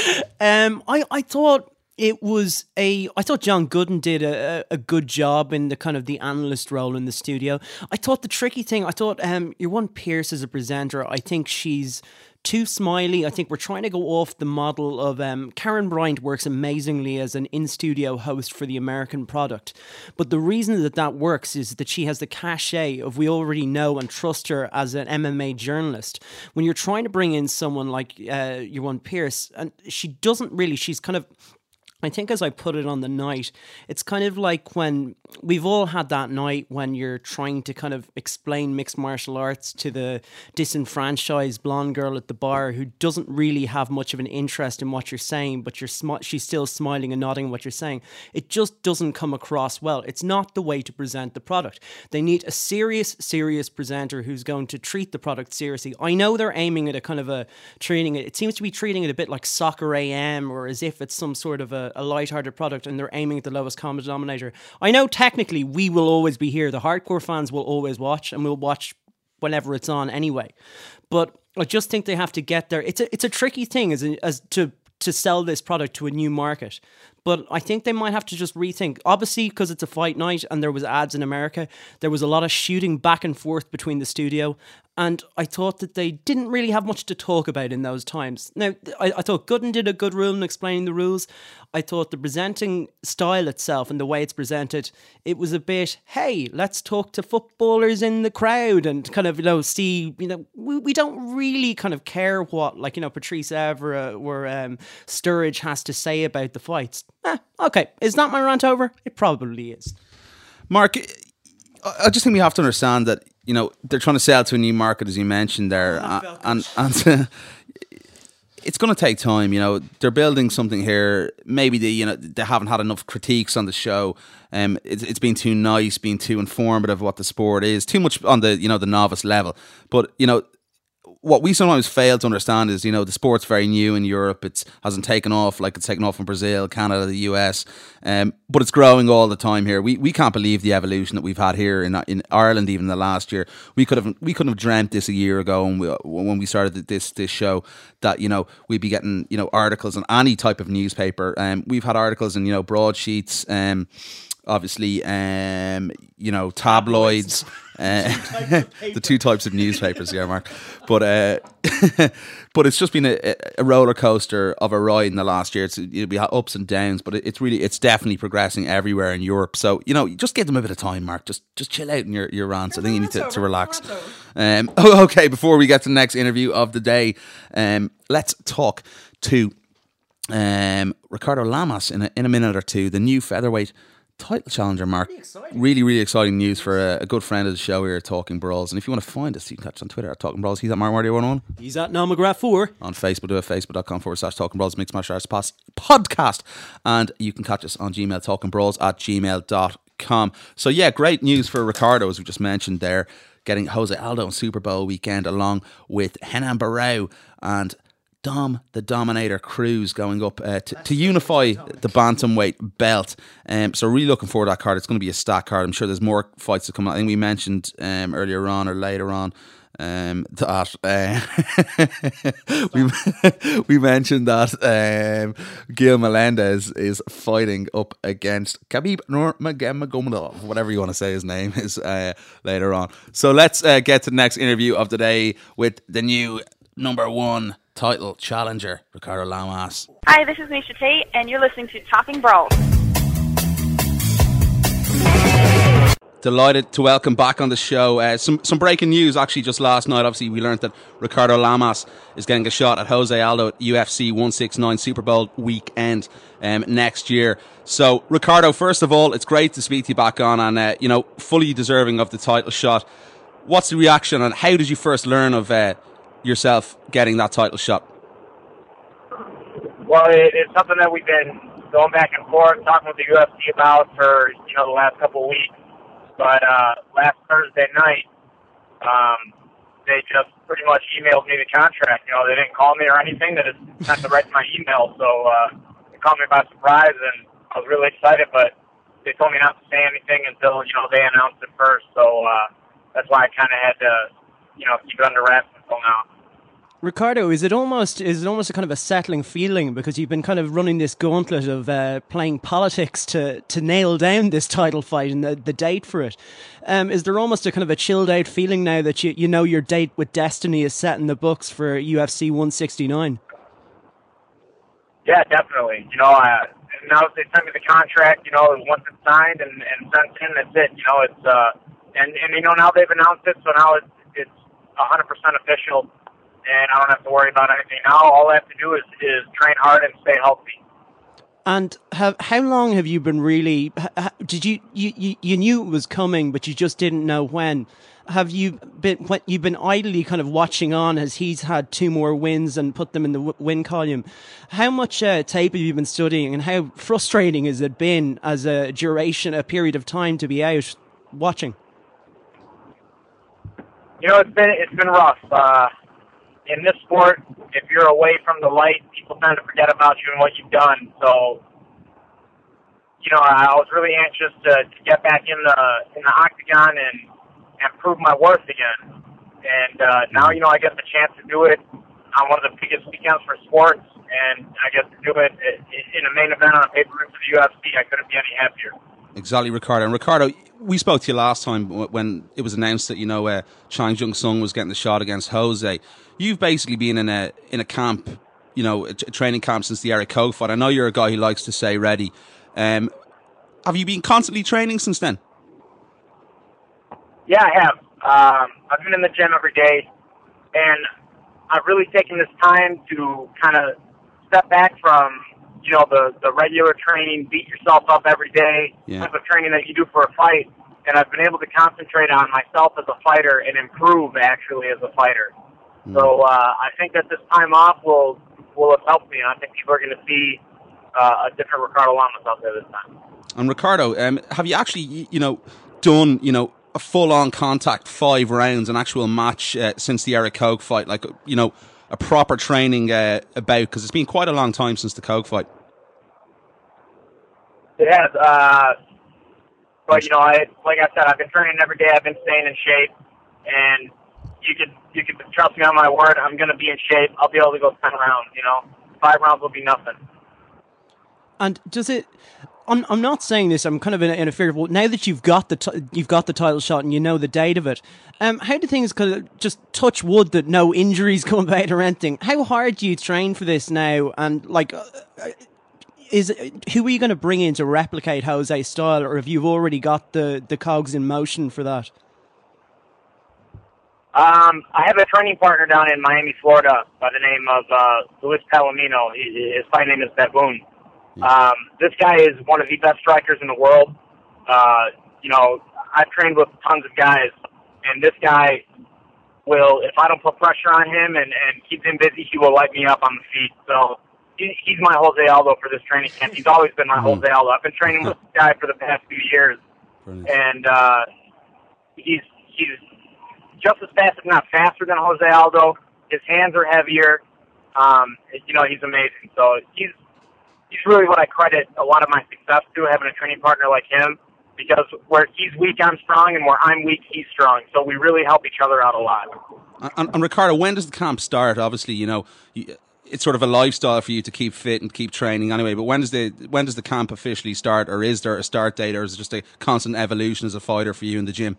um, I, I thought... It was a. I thought John Gooden did a, a good job in the kind of the analyst role in the studio. I thought the tricky thing. I thought um, your one Pierce as a presenter. I think she's too smiley. I think we're trying to go off the model of um, Karen Bryant works amazingly as an in-studio host for the American product. But the reason that that works is that she has the cachet of we already know and trust her as an M M A journalist. When you're trying to bring in someone like uh, your one Pierce, and she doesn't really. She's kind of. I think as I put it on the night, it's kind of like when we've all had that night when you're trying to kind of explain mixed martial arts to the disenfranchised blonde girl at the bar who doesn't really have much of an interest in what you're saying, but you're smi- she's still smiling and nodding at what you're saying. It just doesn't come across well. It's not the way to present the product. They need a serious, serious presenter who's going to treat the product seriously. I know they're aiming at a kind of a treating it. It seems to be treating it a bit like Soccer A M or as if it's some sort of a a light-hearted product and they're aiming at the lowest common denominator. I know technically we will always be here. The hardcore fans will always watch and we'll watch whenever it's on anyway. But I just think they have to get there. It's a, it's a tricky thing as, a, as to, to sell this product to a new market. But I think they might have to just rethink. Obviously, because it's a fight night and there was ads in America, there was a lot of shooting back and forth between the studio. And I thought that they didn't really have much to talk about in those times. Now, I, I thought Gooden did a good role in explaining the rules. I thought the presenting style itself and the way it's presented, it was a bit, hey, let's talk to footballers in the crowd and kind of, you know, see, you know, we, we don't really kind of care what, like, you know, Patrice Evra or um, Sturridge has to say about the fights. Eh, okay, is that my rant over? It probably is. Mark, I just think we have to understand that, you know, they're trying to sell to a new market, as you mentioned there, oh, and, and, and it's going to take time. You know, they're building something here. Maybe they, you know, they haven't had enough critiques on the show. Um, it's, it's been too nice, been too informative of what the sport is, too much on the, you know, the novice level. But, you know, what we sometimes fail to understand is, you know, the sport's very new in Europe. It hasn't taken off like it's taken off in Brazil, Canada, the U S, um, but it's growing all the time here. We we can't believe the evolution that we've had here in in Ireland. Even the last year, we could have we couldn't have dreamt this a year ago when we, when we started this this show that, you know, we'd be getting, you know, articles in any type of newspaper. Um, we've had articles in, you know, broadsheets, um, obviously, um, you know, tabloids. Uh, the two types of newspapers, yeah, Mark. But uh, but it's just been a, a roller coaster of a ride in the last year. It's, it'll be ups and downs, but it's really, it's definitely progressing everywhere in Europe. So, you know, just give them a bit of time, Mark. Just just chill out in your, your rants. I think you need to, to relax. Um, okay, before we get to the next interview of the day, um, let's talk to um, Ricardo Lamas in a, in a minute or two, the new featherweight title challenger, Mark. Really, really exciting news for a, a good friend of the show here, Talking Brawls. And if you want to find us, you can catch us on Twitter at Talking Brawls. He's at Mark Marty one oh one. He's at Noel McGrath four. On Facebook, do it, facebook.com forward slash Talking Brawls, Mixed Martial Arts Podcast. And you can catch us on Gmail, Talking Brawls at gmail dot com. So yeah, great news for Ricardo, as we just mentioned there, getting Jose Aldo on Super Bowl weekend along with Renan Barão and Dom the Dominator Cruz going up uh, to, to unify the bantamweight belt. Um, so really looking forward to that card. It's going to be a stacked card. I'm sure there's more fights to come. I think we mentioned um, earlier on or later on um, that uh, we we mentioned that um, Gil Melendez is fighting up against Khabib Nurmagomedov, whatever you want to say his name is, uh, later on. So let's uh, get to the next interview of the day with the new number one title challenger, Ricardo Lamas. Hi, this is Misha Tate, and you're listening to Talking Brawls. Delighted to welcome back on the show. Uh, some some breaking news actually just last night. Obviously, we learned that Ricardo Lamas is getting a shot at Jose Aldo at U F C one sixty-nine Super Bowl weekend um, next year. So, Ricardo, first of all, it's great to speak to you back on, and uh, you know, fully deserving of the title shot. What's the reaction, and how did you first learn of Uh, yourself getting that title shot? Well, it, it's something that we've been going back and forth, talking with the U F C about for, you know, the last couple of weeks. But uh, last Thursday night, um, they just pretty much emailed me the contract. You know, they didn't call me or anything. They just sent it right to my email. So uh, it caught me by surprise, and I was really excited. But they told me not to say anything until, you know, they announced it first. So uh, that's why I kind of had to, you know, keep it under wraps until now. Ricardo, is it almost is it almost a kind of a settling feeling, because you've been kind of running this gauntlet of uh, playing politics to, to nail down this title fight and the, the date for it? Um, is there almost a kind of a chilled out feeling now that you you know your date with Destiny is set in the books for U F C one sixty-nine? Yeah, definitely. You know, uh, now they sent me the contract. You know, once it's signed and, and sent in, that's it. You know, it's uh, and and you know now they've announced it, so now it's it's one hundred percent official. And I don't have to worry about anything now. All I have to do is, is train hard and stay healthy. And have, how long have you been really? Did you, you you you knew it was coming, but you just didn't know when? Have you been when you've been idly kind of watching on as he's had two more wins and put them in the win column? How much uh, tape have you been studying, and how frustrating has it been as a duration, a period of time to be out watching? You know, it's been it's been rough. Uh, In this sport, if you're away from the light, people tend to forget about you and what you've done. So, you know, I was really anxious to, to get back in the in the octagon and, and prove my worth again. And uh, now, you know, I get the chance to do it on one of the biggest weekends for sports, and I get to do it in a main event on a pay-per-view for the U F C. I couldn't be any happier. Exactly, Ricardo. And Ricardo, we spoke to you last time when it was announced that, you know, uh, Chang Jung Sung was getting the shot against Jose. You've basically been in a in a camp, you know, a training camp since the Eric Koch fight. I know you're a guy who likes to say ready. Um, have you been constantly training since then? Yeah, I have. Um, I've been in the gym every day, and I've really taken this time to kind of step back from, you know, the, the regular training, beat yourself up every day, yeah. type of training that you do for a fight. And I've been able to concentrate on myself as a fighter and improve, actually, as a fighter. Mm. So uh, I think that this time off will will have helped me, and I think people are going to see uh, a different Ricardo Lamas out there this time. And Ricardo, um, have you actually, you know, done, you know, a full-on contact five rounds, an actual match uh, since the Eric Koch fight, like, you know, a proper training uh, about, because it's been quite a long time since the Koch fight? It has, uh, but, you know, I, like I said, I've been training every day, I've been staying in shape, and you can, you can trust me on my word, I'm going to be in shape, I'll be able to go ten rounds, you know, five rounds will be nothing. And does it... I'm I'm not saying this. I'm kind of in a, in a fear of, well, now that you've got the t- you've got the title shot and you know the date of it. Um, how do things kind of just touch wood that no injuries come about or anything? How hard do you train for this now? And like, uh, is who are you going to bring in to replicate Jose's style, or have you already got the, the cogs in motion for that? Um, I have a training partner down in Miami, Florida, by the name of uh, Luis Palomino. He, his fight name is Baboon. Um, this guy is one of the best strikers in the world. Uh, you know, I've trained with tons of guys, and this guy will, if I don't put pressure on him and, and keep him busy, he will light me up on the feet. So he, he's my Jose Aldo for this training camp. He's always been my mm-hmm. Jose Aldo. I've been training with this guy for the past few years, Brilliant. and uh, he's he's just as fast, if not faster, than Jose Aldo. His hands are heavier. Um, you know, he's amazing. So he's he's really what I credit a lot of my success to, having a training partner like him, because where he's weak, I'm strong, and where I'm weak, he's strong. So we really help each other out a lot. And, and Ricardo, when does the camp start? Obviously, you know, it's sort of a lifestyle for you to keep fit and keep training anyway, but when does the when does the camp officially start, or is there a start date, or is it just a constant evolution as a fighter for you in the gym?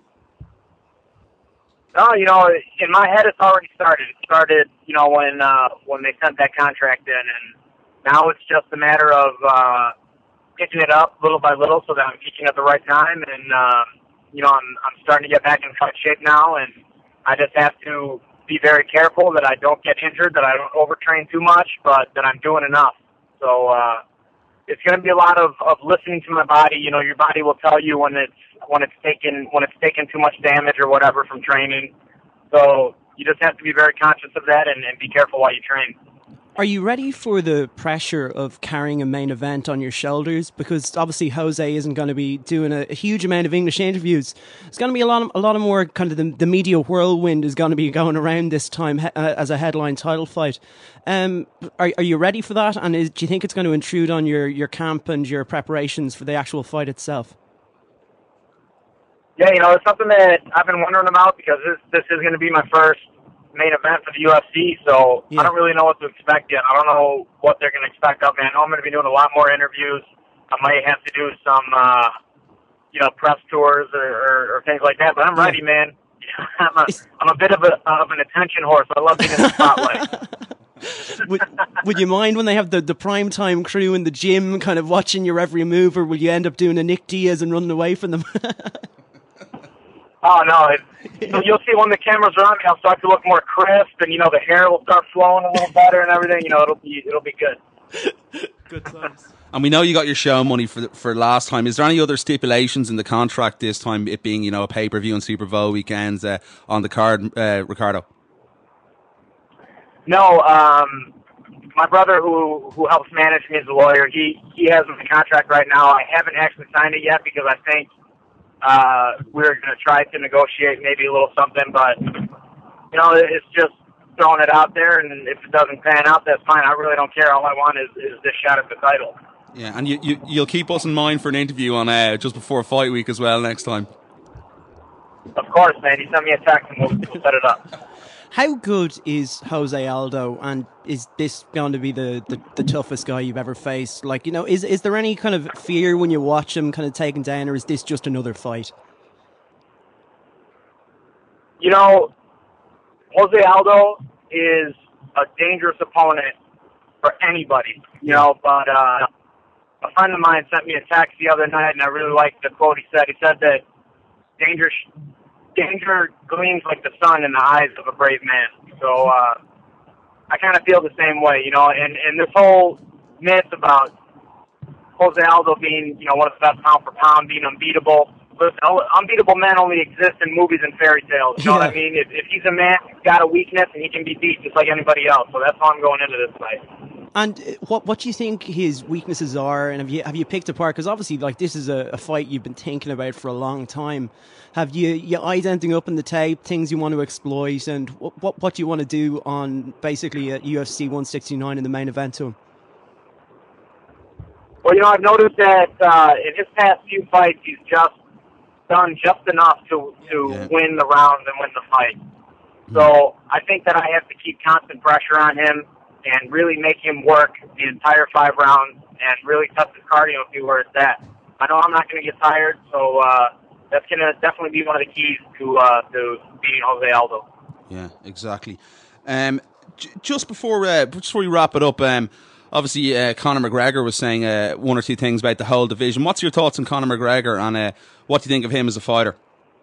Oh, you know, in my head, it's already started. It started, you know, when uh, when they sent that contract in, and now it's just a matter of uh, picking it up little by little so that I'm peaking at the right time. And uh, you know, I'm I'm starting to get back in fight shape now, and I just have to be very careful that I don't get injured, that I don't overtrain too much, but that I'm doing enough. So uh, it's going to be a lot of, of listening to my body. You know, your body will tell you when it's when it's taken when it's taken too much damage or whatever from training. So you just have to be very conscious of that and, and be careful while you train. Are you ready for the pressure of carrying a main event on your shoulders? Because obviously Jose isn't going to be doing a, a huge amount of English interviews. It's going to be a lot of, a lot of more kind of the, the media whirlwind is going to be going around this time he, uh, as a headline title fight. Um, are, are you ready for that? And is, do you think it's going to intrude on your, your camp and your preparations for the actual fight itself? Yeah, you know, it's something that I've been wondering about, because this this is going to be my first main event for the U F C, so yeah. I don't really know what to expect yet. I don't know what they're going to expect of me. I know I'm going to be doing a lot more interviews. I might have to do some, uh, you know, press tours or, or, or things like that, but I'm ready, yeah. man. I'm a, I'm a bit of a of an attention horse. I love being in the spotlight. would, would you mind when they have the, the primetime crew in the gym kind of watching your every move, or will you end up doing a Nick Diaz and running away from them? Oh, no. It, you'll see when the cameras are on me, I'll start to look more crisp, and, you know, the hair will start flowing a little better and everything. You know, it'll be it'll be good. Good times. And we know you got your show money for for last time. Is there any other stipulations in the contract this time, it being, you know, a pay-per-view and Super Bowl weekends uh, on the card, uh, Ricardo? No. Um, my brother, who who helps manage me as a lawyer, he, he has the contract right now. I haven't actually signed it yet because I think Uh, we're going to try to negotiate maybe a little something, but, you know, it's just throwing it out there, and if it doesn't pan out, that's fine. I really don't care. All I want is, is this shot at the title. Yeah, and you, you, you'll keep us in mind for an interview on uh, just before fight week as well next time. Of course, man. You send me a text and we'll, we'll set it up. How good is Jose Aldo, and is this going to be the, the, the toughest guy you've ever faced? Like, you know, is is there any kind of fear when you watch him kind of taken down, or is this just another fight? You know, Jose Aldo is a dangerous opponent for anybody, you know, but uh, a friend of mine sent me a text the other night, and I really liked the quote he said. He said that danger... Danger gleams like the sun in the eyes of a brave man. So uh, I kind of feel the same way, you know. And, and this whole myth about Jose Aldo being, you know, one of the best pound for pound, being unbeatable. Listen, unbeatable men only exist in movies and fairy tales. You know yeah. what I mean? If, if he's a man, he's got a weakness, and he can be beat just like anybody else. So that's how I'm going into this fight. And what what do you think his weaknesses are? And have you have you picked apart? Because obviously, like, this is a, a fight you've been thinking about for a long time. Have you your eyes anything up in the tape? Things you want to exploit, and what what, what do you want to do on basically at U F C one sixty-nine in the main event to him? Well, you know, I've noticed that uh, in his past few fights, he's just done just enough to to yeah. win the rounds and win the fight. Mm-hmm. So I think that I have to keep constant pressure on him and really make him work the entire five rounds and really test his cardio and see where it's at. I know I'm not going to get tired, so uh, that's going to definitely be one of the keys to uh, to beating Jose Aldo. Yeah, exactly. Um, j- just before uh, just before we wrap it up, um, obviously uh, Conor McGregor was saying uh, one or two things about the whole division. What's your thoughts on Conor McGregor, and uh, what do you think of him as a fighter?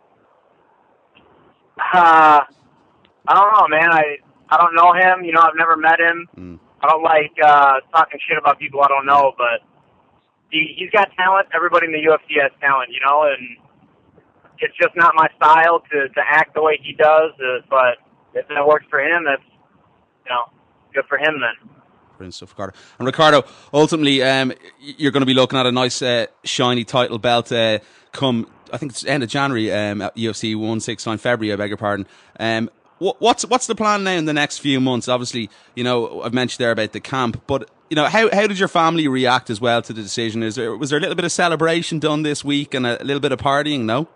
Uh, I don't know, man. I I don't know him. You know, I've never met him. Mm. I don't like uh, talking shit about people I don't know, but he, he's got talent. Everybody in the U F C has talent, you know, and it's just not my style to, to act the way he does. Uh, but if that works for him, that's, you know, good for him then. Brilliant stuff, Ricardo. And Ricardo, ultimately, um, you're going to be looking at a nice, uh, shiny title belt uh, come, I think it's end of January, um, at U F C one sixty-nine, February, I beg your pardon. Um, what, what's what's the plan now in the next few months? Obviously, you know, I've mentioned there about the camp, but, you know, how how did your family react as well to the decision? Is there, was there a little bit of celebration done this week and a, a little bit of partying, no?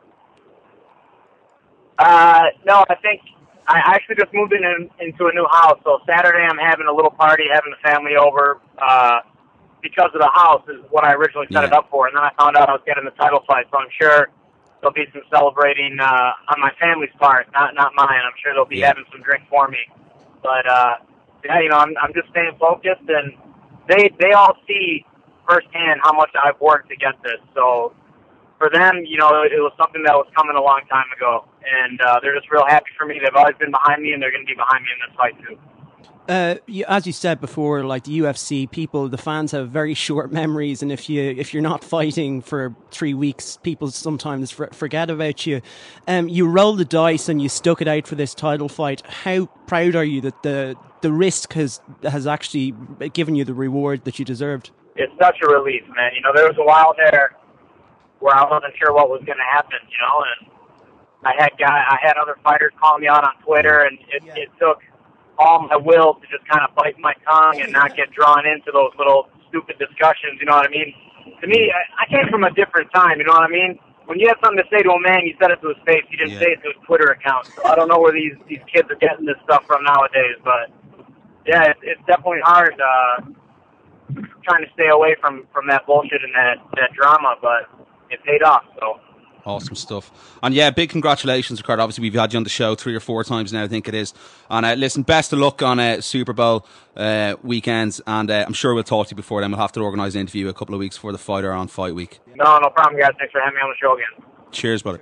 Uh, no, I think I actually just moved in, in into a new house. So Saturday I'm having a little party, having the family over, uh, because of the house is what I originally set Yeah. it up for. And then I found out I was getting the title fight, so I'm sure there'll be some celebrating, uh, on my family's part, not, not mine. I'm sure they'll be Yeah. having some drink for me. But, uh, yeah, you know, I'm, I'm just staying focused, and they, they all see firsthand how much I've worked to get this. So for them, you know, it was something that was coming a long time ago. And uh, they're just real happy for me. They've always been behind me, and they're going to be behind me in this fight, too. Uh, you, as you said before, like the U F C people, the fans have very short memories, and if you if you're not fighting for three weeks, people sometimes for, forget about you. Um, you rolled the dice and you stuck it out for this title fight. How proud are you that the the risk has has actually given you the reward that you deserved? It's such a relief, man. You know, there was a while there where I wasn't sure what was going to happen. You know, and I had guy, I had other fighters calling me out on Twitter, and it, it took all my will to just kind of bite my tongue and not get drawn into those little stupid discussions, you know what I mean? To me, I, I came from a different time, you know what I mean? When you have something to say to a man, you said it to his face. You didn't Yeah. say it to his Twitter account. So I don't know where these, these kids are getting this stuff from nowadays, but yeah, it, it's definitely hard uh, trying to stay away from, from that bullshit and that, that drama, but it paid off, so. Awesome stuff. And yeah, big congratulations, Ricardo. Obviously, we've had you on the show three or four times now, I think it is. And uh, listen, best of luck on uh, Super Bowl uh, weekends. And uh, I'm sure we'll talk to you before then. We'll have to organise an interview a couple of weeks before the fight or on Fight Week. No, no problem, guys. Thanks for having me on the show again. Cheers, brother.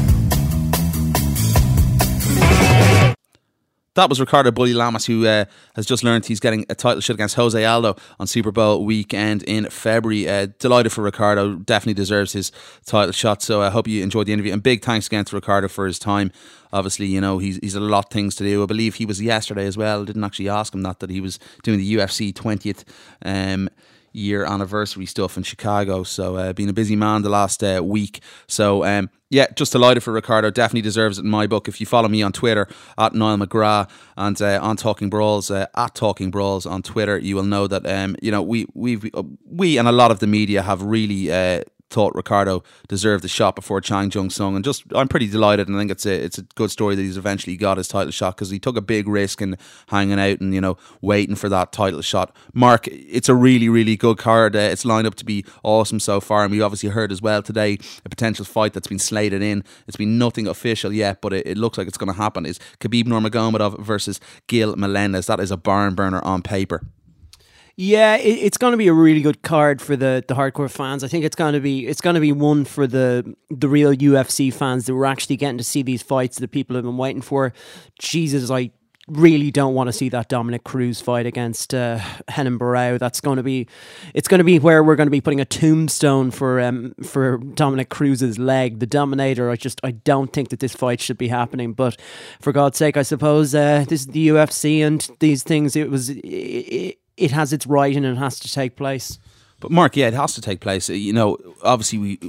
That was Ricardo Bully Lamas, who uh, has just learned he's getting a title shot against Jose Aldo on Super Bowl weekend in February. Uh, delighted for Ricardo, definitely deserves his title shot. So I hope you enjoyed the interview. And big thanks again to Ricardo for his time. Obviously, you know, he's he's a lot of things to do. I believe he was yesterday as well. I didn't actually ask him that, that he was doing the U F C twentieth um year anniversary stuff in Chicago, so uh, been a busy man the last uh, week. So um, yeah, just delighted for Ricardo. Definitely deserves it in my book. If you follow me on Twitter at Niall McGrath and uh, on Talking Brawls uh, at Talking Brawls on Twitter, you will know that um, you know we we we and a lot of the media have really uh, thought Ricardo deserved the shot before Chang Jung Sung, and just I'm pretty delighted, and I think it's a it's a good story that he's eventually got his title shot, because he took a big risk in hanging out and, you know, waiting for that title shot. Mark, it's a really really good card. Uh, it's lined up to be awesome so far, and we obviously heard as well today a potential fight that's been slated in. It's been nothing official yet, but it, it looks like it's going to happen. Is Khabib Nurmagomedov versus Gil Melendez. That is a barn burner on paper. Yeah, it, it's going to be a really good card for the, the hardcore fans. I think it's going to be it's going to be one for the the real U F C fans that were actually getting to see these fights that people have been waiting for. Jesus, I really don't want to see that Dominic Cruz fight against uh, Renan Barão. That's going to be it's going to be where we're going to be putting a tombstone for um for Dominic Cruz's leg, the Dominator. I just I don't think that this fight should be happening. But for God's sake, I suppose uh, this is the U F C, and these things it was. It, it, It has its right and it has to take place. But Mark, yeah, it has to take place. You know, obviously, we.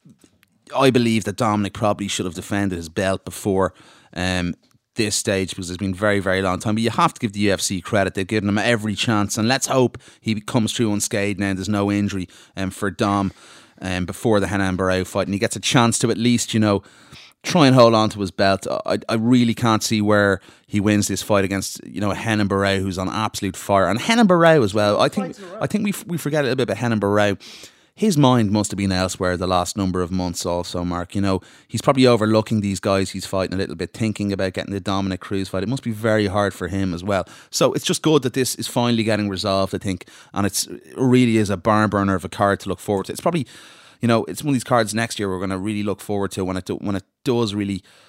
I believe that Dominic probably should have defended his belt before um, this stage, because it's been very, very long time. But you have to give the U F C credit; they've given him every chance, and let's hope he comes through unscathed now. There's no injury um, for Dom um, before the Renan Barão fight, and he gets a chance to at least, you know, try and hold on to his belt. I, I really can't see where he wins this fight against, you know, Renan Barão, who's on absolute fire, and Renan Barão as well. I think I think we we forget a little bit about Renan Barão. His mind must have been elsewhere the last number of months also, Mark. You know, he's probably overlooking these guys he's fighting a little bit, thinking about getting the Dominic Cruz fight. It must be very hard for him as well. So it's just good that this is finally getting resolved, I think, and it's, it really is a barn burner of a card to look forward to. It's probably, you know, it's one of these cards next year we're going to really look forward to when it do, when it does really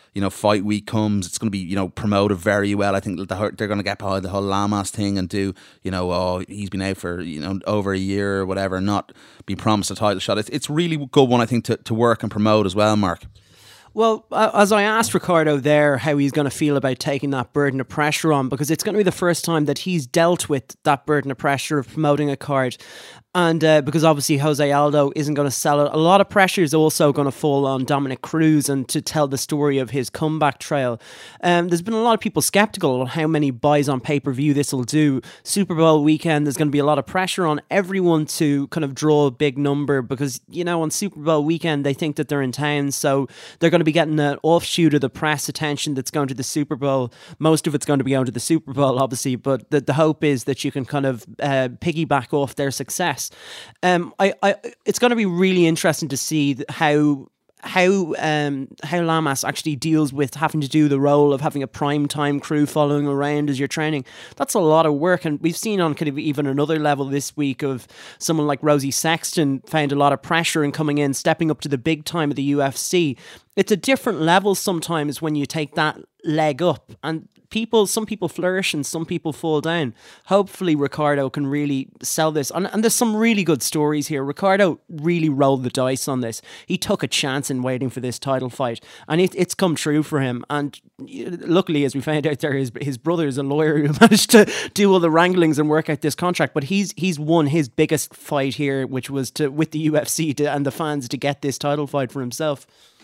you know, fight week comes, it's going to be, you know, promoted very well. I think the, they're going to get behind the whole Lamas thing and do, you know, oh, he's been out for, you know, over a year or whatever, not be promised a title shot. It's, it's really good one, I think, to, to work and promote as well, Mark. Well, uh, as I asked Ricardo there how he's going to feel about taking that burden of pressure on, because it's going to be the first time that he's dealt with that burden of pressure of promoting a card. And uh, because obviously Jose Aldo isn't going to sell it, a lot of pressure is also going to fall on Dominic Cruz and to tell the story of his comeback trail. Um, there's been a lot of people skeptical on how many buys on pay-per-view this will do. Super Bowl weekend, there's going to be a lot of pressure on everyone to kind of draw a big number because, you know, on Super Bowl weekend, they think that they're in town, so they're going to be getting an offshoot of the press attention that's going to the Super Bowl. Most of it's going to be going to the Super Bowl, obviously, but the, the hope is that you can kind of uh, piggyback off their success. Um, I, I, it's going to be really interesting to see how how um how Lamas actually deals with having to do the role of having a prime time crew following around as you're training. That's a lot of work, and we've seen on kind of even another level this week of someone like Rosie Sexton found a lot of pressure in coming in, stepping up to the big time of the U F C. It's a different level sometimes when you take that leg up, and people, some people flourish and some people fall down. Hopefully Ricardo can really sell this, and, and there's some really good stories here. Ricardo really rolled the dice on this. He took a chance in waiting for this title fight, and it, it's come true for him. And luckily, as we found out there, his, his brother is a lawyer who managed to do all the wranglings and work out this contract, but he's he's won his biggest fight here, which was to with the U F C to, and the fans to get this title fight for himself.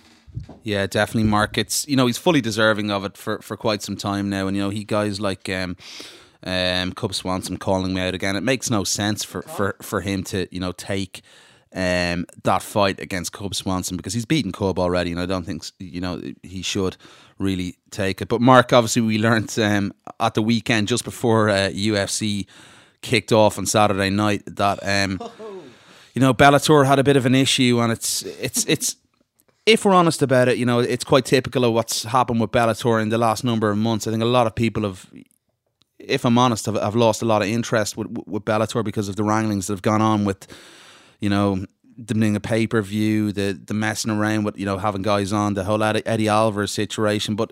Yeah, definitely, Mark. It's, you know, he's fully deserving of it for, for quite some time now. And, you know, he guys like um, um, Cub Swanson calling me out again. It makes no sense for, for, for him to, you know, take um, that fight against Cub Swanson because he's beaten Cub already. And I don't think, you know, he should really take it. But, Mark, obviously we learnt um, at the weekend just before uh, U F C kicked off on Saturday night that, um, you know, Bellator had a bit of an issue, and it's it's it's. If we're honest about it, you know, it's quite typical of what's happened with Bellator in the last number of months. I think a lot of people have, if I'm honest, have, have lost a lot of interest with, with Bellator because of the wranglings that have gone on with, you know, them being a pay-per-view, the the messing around with, you know, having guys on, the whole Eddie, Eddie Alvarez situation. But,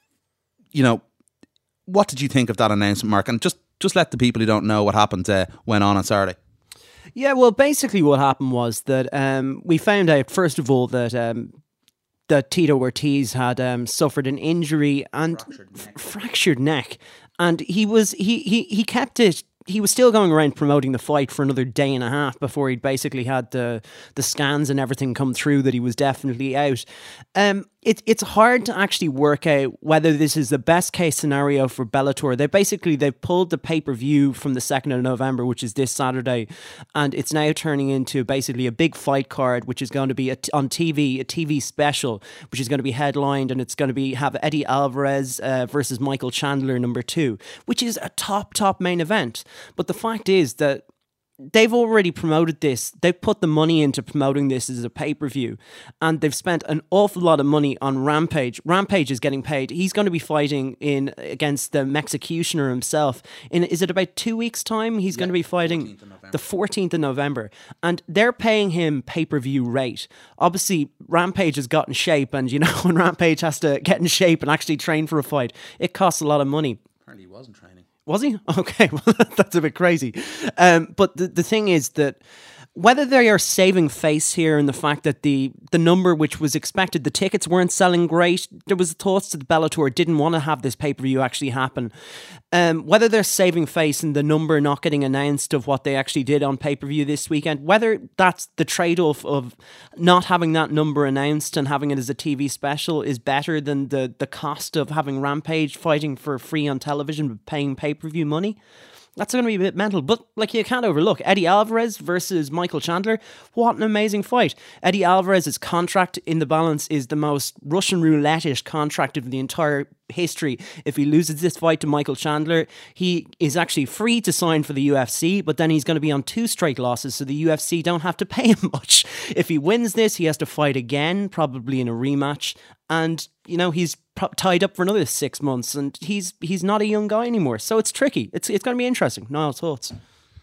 you know, what did you think of that announcement, Mark? And just, just let the people who don't know what happened uh, went on on Saturday. Yeah, well, basically what happened was that um, we found out, first of all, that... Um, that Tito Ortiz had um, suffered an injury and fractured neck. F- fractured neck, and he was he he he kept it. He was still going around promoting the fight for another day and a half before he'd basically had the the scans and everything come through that he was definitely out. Um, it, it's hard to actually work out whether this is the best case scenario for Bellator. They basically, they've pulled the pay-per-view from the second of November, which is this Saturday, and it's now turning into basically a big fight card, which is going to be a, on T V, a T V special, which is going to be headlined, and it's going to be have Eddie Alvarez uh, versus Michael Chandler number two, which is a top, top main event. But the fact is that they've already promoted this. They've put the money into promoting this as a pay-per-view, and they've spent an awful lot of money on Rampage. Rampage is getting paid. He's going to be fighting in against the Mexicutioner himself. In is it about two weeks' time? He's yeah, going to be fighting the fourteenth of November, and they're paying him pay-per-view rate. Obviously, Rampage has got in shape, and you know when Rampage has to get in shape and actually train for a fight, it costs a lot of money. Apparently, he wasn't training. Was he? Okay, well, that's a bit crazy. Um, but the, the thing is that whether they are saving face here in the fact that the, the number which was expected, the tickets weren't selling great, there was thoughts that Bellator didn't want to have this pay-per-view actually happen. Um, whether they're saving face in the number not getting announced of what they actually did on pay-per-view this weekend, whether that's the trade-off of not having that number announced and having it as a T V special is better than the, the cost of having Rampage fighting for free on television but paying pay-per-view money. That's going to be a bit mental, but like you can't overlook Eddie Alvarez versus Michael Chandler. What an amazing fight. Eddie Alvarez's contract in the balance is the most Russian roulette-ish contract of the entire history. If he loses this fight to Michael Chandler, he is actually free to sign for the U F C, but then he's going to be on two straight losses, so the U F C don't have to pay him much. If he wins this, he has to fight again, probably in a rematch, and you know he's pro- tied up for another six months, and he's he's not a young guy anymore, so it's tricky. It's it's going to be interesting. Niall, thoughts?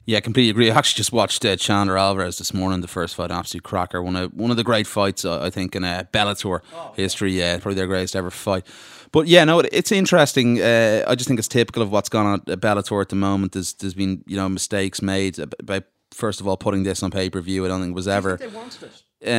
Yeah, completely agree. I actually just watched uh, Chandler Alvarez this morning, the first fight, absolute cracker. One of one of the great fights, uh, I think, in uh, Bellator oh, history. Yeah, probably their greatest ever fight. But yeah, no, it, it's interesting. Uh, I just think it's typical of what's gone on at Bellator at the moment. There's there's been you know mistakes made about first of all putting this on pay per view. I don't think it was ever. Do you think they wanted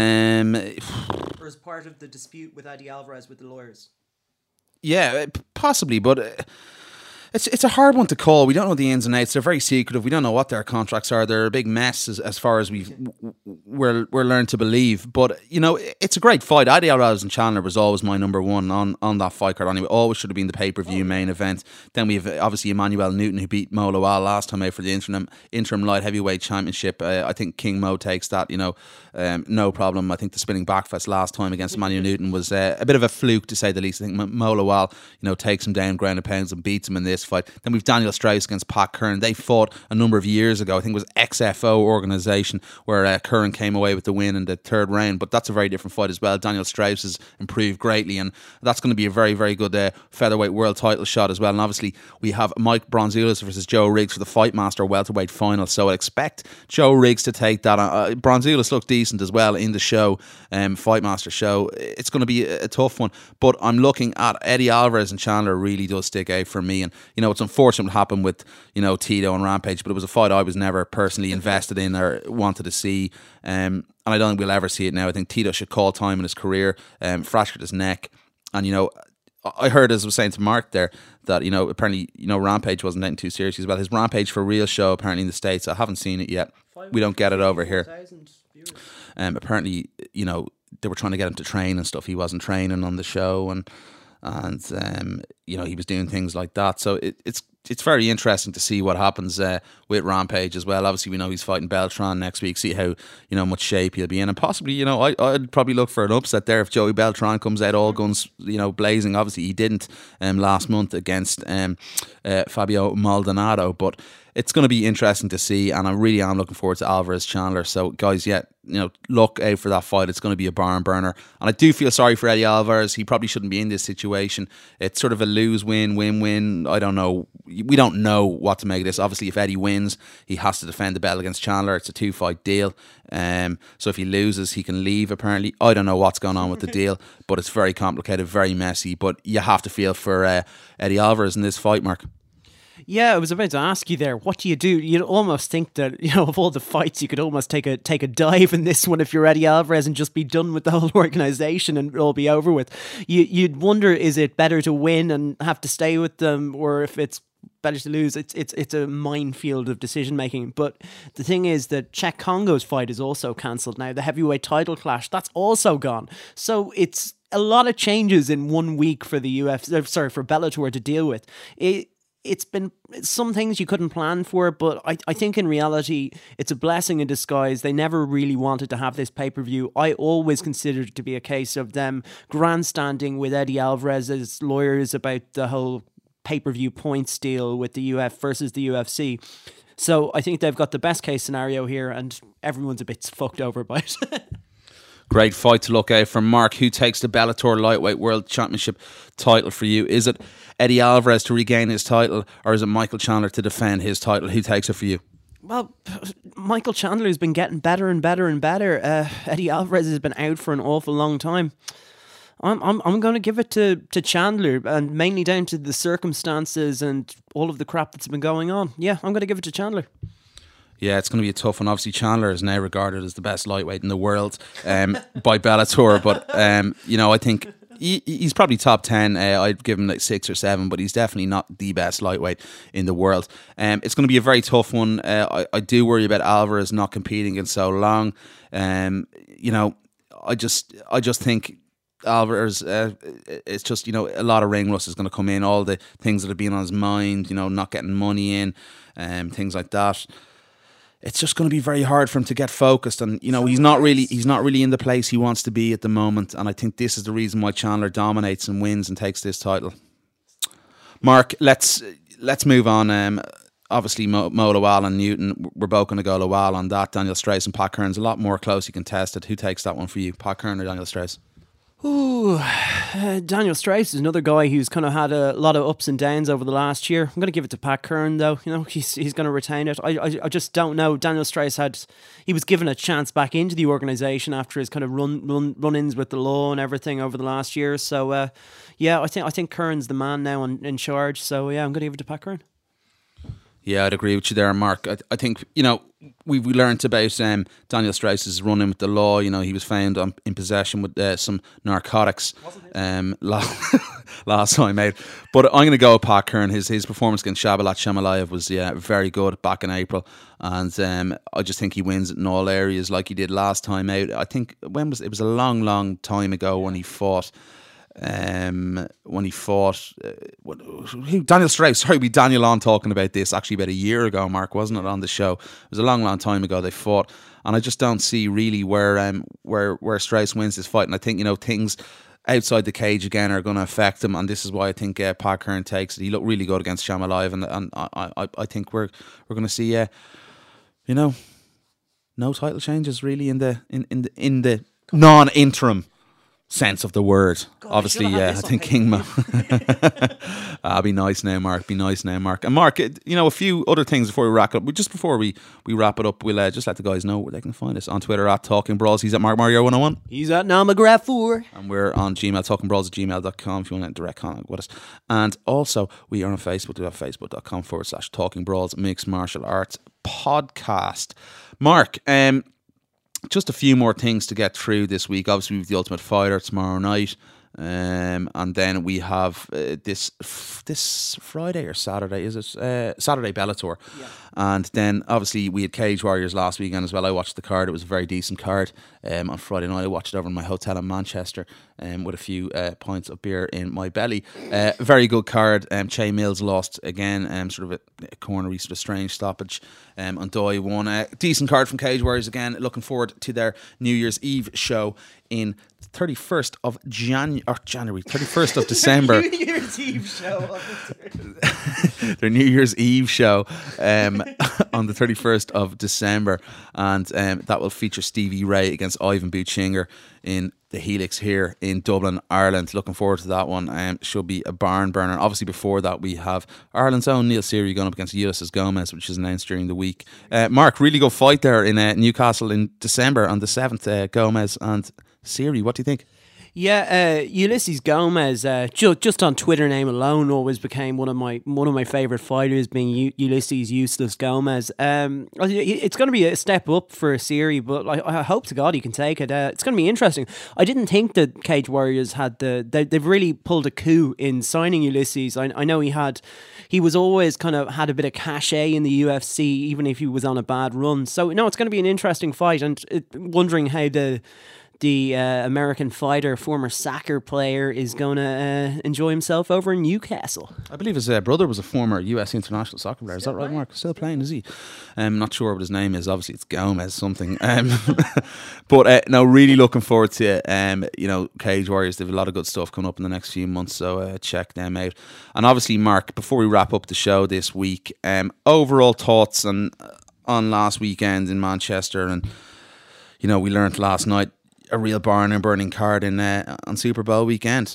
it? Um, or as part of the dispute with Eddie Alvarez with the lawyers? Yeah, possibly, but. Uh, It's it's a hard one to call. We don't know the ins and outs. They're very secretive. We don't know what their contracts are. They're a big mess as, as far as we've we're we're learned to believe. But you know, it's a great fight. Eddie Alvarez and Chandler was always my number one on, on that fight card. Anyway, always should have been the pay per view main event. Then we have obviously Emmanuel Newton, who beat Mo Lawal last time out for the interim interim light heavyweight championship. Uh, I think King Mo takes that. You know, um, no problem. I think the spinning backfist last time against Emmanuel Newton was uh, a bit of a fluke, to say the least. I think Mo Lawal, you know, takes him down ground and pounds and beats him in this fight. Then we've Daniel Strauss against Pat Curran. They fought a number of years ago. I think it was X F O organisation, where uh, Curran came away with the win in the third round. But that's a very different fight as well. Daniel Strauss has improved greatly, and that's going to be a very, very good uh, featherweight world title shot as well. And obviously we have Mike Bronzoulis versus Joe Riggs for the Fight Master welterweight final. So I expect Joe Riggs to take that. Uh, Bronzoulis looked decent as well in the show, um, Fight Master show. It's going to be a, a tough one. But I'm looking at Eddie Alvarez and Chandler really does stick out for me. And you know, it's unfortunate happened with you know Tito and Rampage, but it was a fight I was never personally invested in or wanted to see, um, and I don't think we'll ever see it now. I think Tito should call time in his career, um, fractured his neck, and you know I heard, as I was saying to Mark there, that you know apparently you know Rampage wasn't taken too seriously as well. His Rampage for Real show apparently in the States, I haven't seen it yet. We don't get it over here. Um, apparently you know they were trying to get him to train and stuff. He wasn't training on the show, and and um, you know he was doing things like that. So it, it's it's very interesting to see what happens uh, with Rampage as well. Obviously, we know he's fighting Beltran next week. See how you know much shape he'll be in, and possibly you know I I'd probably look for an upset there if Joey Beltran comes out all guns you know blazing. Obviously, he didn't um, last month against um, uh, Fabio Maldonado, but it's going to be interesting to see, and I really am looking forward to Alvarez Chandler. So, guys, yeah, you know, look out for that fight. It's going to be a barn burner, and I do feel sorry for Eddie Alvarez. He probably shouldn't be in this situation. It's sort of a lose-win, win-win. I don't know. We don't know what to make of this. Obviously, if Eddie wins, he has to defend the belt against Chandler. It's a two-fight deal. Um, so if he loses, he can leave. Apparently, I don't know what's going on with the deal, but it's very complicated, very messy. But you have to feel for uh, Eddie Alvarez in this fight, Mark. Yeah, I was about to ask you there. What do you do? You'd almost think that, you know, of all the fights, you could almost take a take a dive in this one if you're Eddie Alvarez and just be done with the whole organisation and it'll be over with. You, you'd wonder, is it better to win and have to stay with them, or if it's better to lose? It's it's it's a minefield of decision making. But the thing is that Czech Congo's fight is also cancelled now. The heavyweight title clash, that's also gone. So it's a lot of changes in one week for the U F C, sorry, for Bellator to deal with. It. It's been some things you couldn't plan for, but I, I think in reality, it's a blessing in disguise. They never really wanted to have this pay-per-view. I always considered it to be a case of them grandstanding with Eddie Alvarez's lawyers about the whole pay-per-view points deal with the U F versus the U F C. So I think they've got the best case scenario here, and everyone's a bit fucked over by it. Great fight to look out for. Mark, who takes the Bellator Lightweight World Championship title for you? Is it Eddie Alvarez to regain his title, or is it Michael Chandler to defend his title? Who takes it for you? Well, Michael Chandler's been getting better and better and better. Uh, Eddie Alvarez has been out for an awful long time. I'm I'm I'm going to give it to, to Chandler, and mainly down to the circumstances and all of the crap that's been going on. Yeah, I'm going to give it to Chandler. Yeah, it's going to be a tough one. Obviously, Chandler is now regarded as the best lightweight in the world um, by Bellator. But, um, you know, I think he, he's probably top ten. Uh, I'd give him like six or seven, but he's definitely not the best lightweight in the world. Um, it's going to be a very tough one. Uh, I, I do worry about Alvarez not competing in so long. Um, you know, I just, I just think Alvarez, uh, it's just, you know, a lot of ring rust is going to come in. All the things that have been on his mind, you know, not getting money in, um, things like that. It's just going to be very hard for him to get focused, and you know he's not really he's not really in the place he wants to be at the moment. And I think this is the reason why Chandler dominates and wins and takes this title. Mark, let's let's move on. Um, obviously, Mo, Mo Lawal and Newton, we're both going to go Lawal on that. Daniel Strauss and Pat Curran's a lot more closely contested. Who takes that one for you, Pat Curran or Daniel Strauss? Ooh, uh, Daniel Strauss is another guy who's kind of had a lot of ups and downs over the last year. I'm going to give it to Pat Curran, though. You know, he's he's going to retain it. I, I I just don't know. Daniel Strauss had he was given a chance back into the organisation after his kind of run run run-ins with the law and everything over the last year. So uh, yeah, I think I think Curran's the man now in, in charge. So yeah, I'm going to give it to Pat Curran. Yeah, I'd agree with you there, Mark. I, I think, you know, we we learnt about um, Daniel Strauss's run-in with the law. You know, he was found on, in possession with uh, some narcotics um, last, last time out. But I'm going to go with Pat Curran. His his performance against Shabalat Shamalayev was yeah very good back in April, and um, I just think he wins in all areas like he did last time out. I think when was it was a long, long time ago when he fought. Um, when he fought uh, what, who, Daniel Strauss, sorry, we Daniel on talking about this actually about a year ago, Mark, wasn't it, on the show? It was a long, long time ago they fought, and I just don't see really where um where where Strauss wins this fight, and I think, you know, things outside the cage again are going to affect him, and this is why I think uh, Pat Curran takes it. He looked really good against Shamalayev, and and I I, I think we're we're going to see uh, you know, no title changes really in the in in the in the non-interim sense of the word. God, obviously, yeah, I think King Mo. Ah, be nice now, Mark. Be nice now, Mark. And Mark, you know, a few other things before we wrap it up. Just before we, we wrap it up, we'll uh, just let the guys know where they can find us on Twitter at Talking Brawls. He's at Mark Mario one oh one. He's at Noel McGrath four. And we're on Gmail, talkingbrawls at gmail dot com if you want to direct contact with us. And also, we are on Facebook. We have facebook.com forward slash Talking Brawls Mixed Martial Arts Podcast. Mark, um, just a few more things to get through this week. Obviously, we have the Ultimate Fighter tomorrow night, um, and then we have uh, this this Friday or Saturday, is it? Uh, Saturday Bellator, yeah. And then obviously we had Cage Warriors last weekend as well. I watched the card; it was a very decent card. Um, on Friday night, I watched it over in my hotel in Manchester, um, with a few uh, pints of beer in my belly. Uh, very good card. Um, Che Mills lost again, um, sort of a, a cornery, sort of strange stoppage. Um, and Doi won a decent card from Cage Warriors again. Looking forward to their New Year's Eve show in thirty-first of January, or January, thirty-first of December. New Year's Eve show. Their New Year's Eve show um, on the thirty-first of December, and um, that will feature Stevie Ray against Ivan Buchinger in the Helix here in Dublin, Ireland. Looking forward to that one. Um, should be a barn burner. Obviously, before that, we have Ireland's own Neil Seary going up against Ulysses Gomez, which is announced during the week. Uh, Mark, really good fight there in uh, Newcastle in December on the seventh. Uh, Gomez and Seary, what do you think? Yeah, uh, Ulysses Gomez, uh, ju- just on Twitter name alone, always became one of my one of my favourite fighters, being U- Ulysses Useless Gomez. Um, it's going to be a step up for Seary, but I, I hope to God he can take it. Uh, it's going to be interesting. I didn't think that Cage Warriors had the they, they've really pulled a coup in signing Ulysses. I, I know he had he was always kind of had a bit of cachet in the U F C, even if he was on a bad run. So no, it's going to be an interesting fight, and it, wondering how the. The uh, American fighter, former soccer player, is going to uh, enjoy himself over in Newcastle. I believe his uh, brother was a former U S international soccer player. Is that right, Mark? Still playing, is he? I'm um, not sure what his name is. Obviously, it's Gomez something. Um, but uh, no, really looking forward to it. Um, you know, Cage Warriors, they have a lot of good stuff coming up in the next few months, so uh, check them out. And obviously, Mark, before we wrap up the show this week, um, overall thoughts on, on last weekend in Manchester. And, you know, we learnt last night a real barn and burning card in uh, on Super Bowl weekend.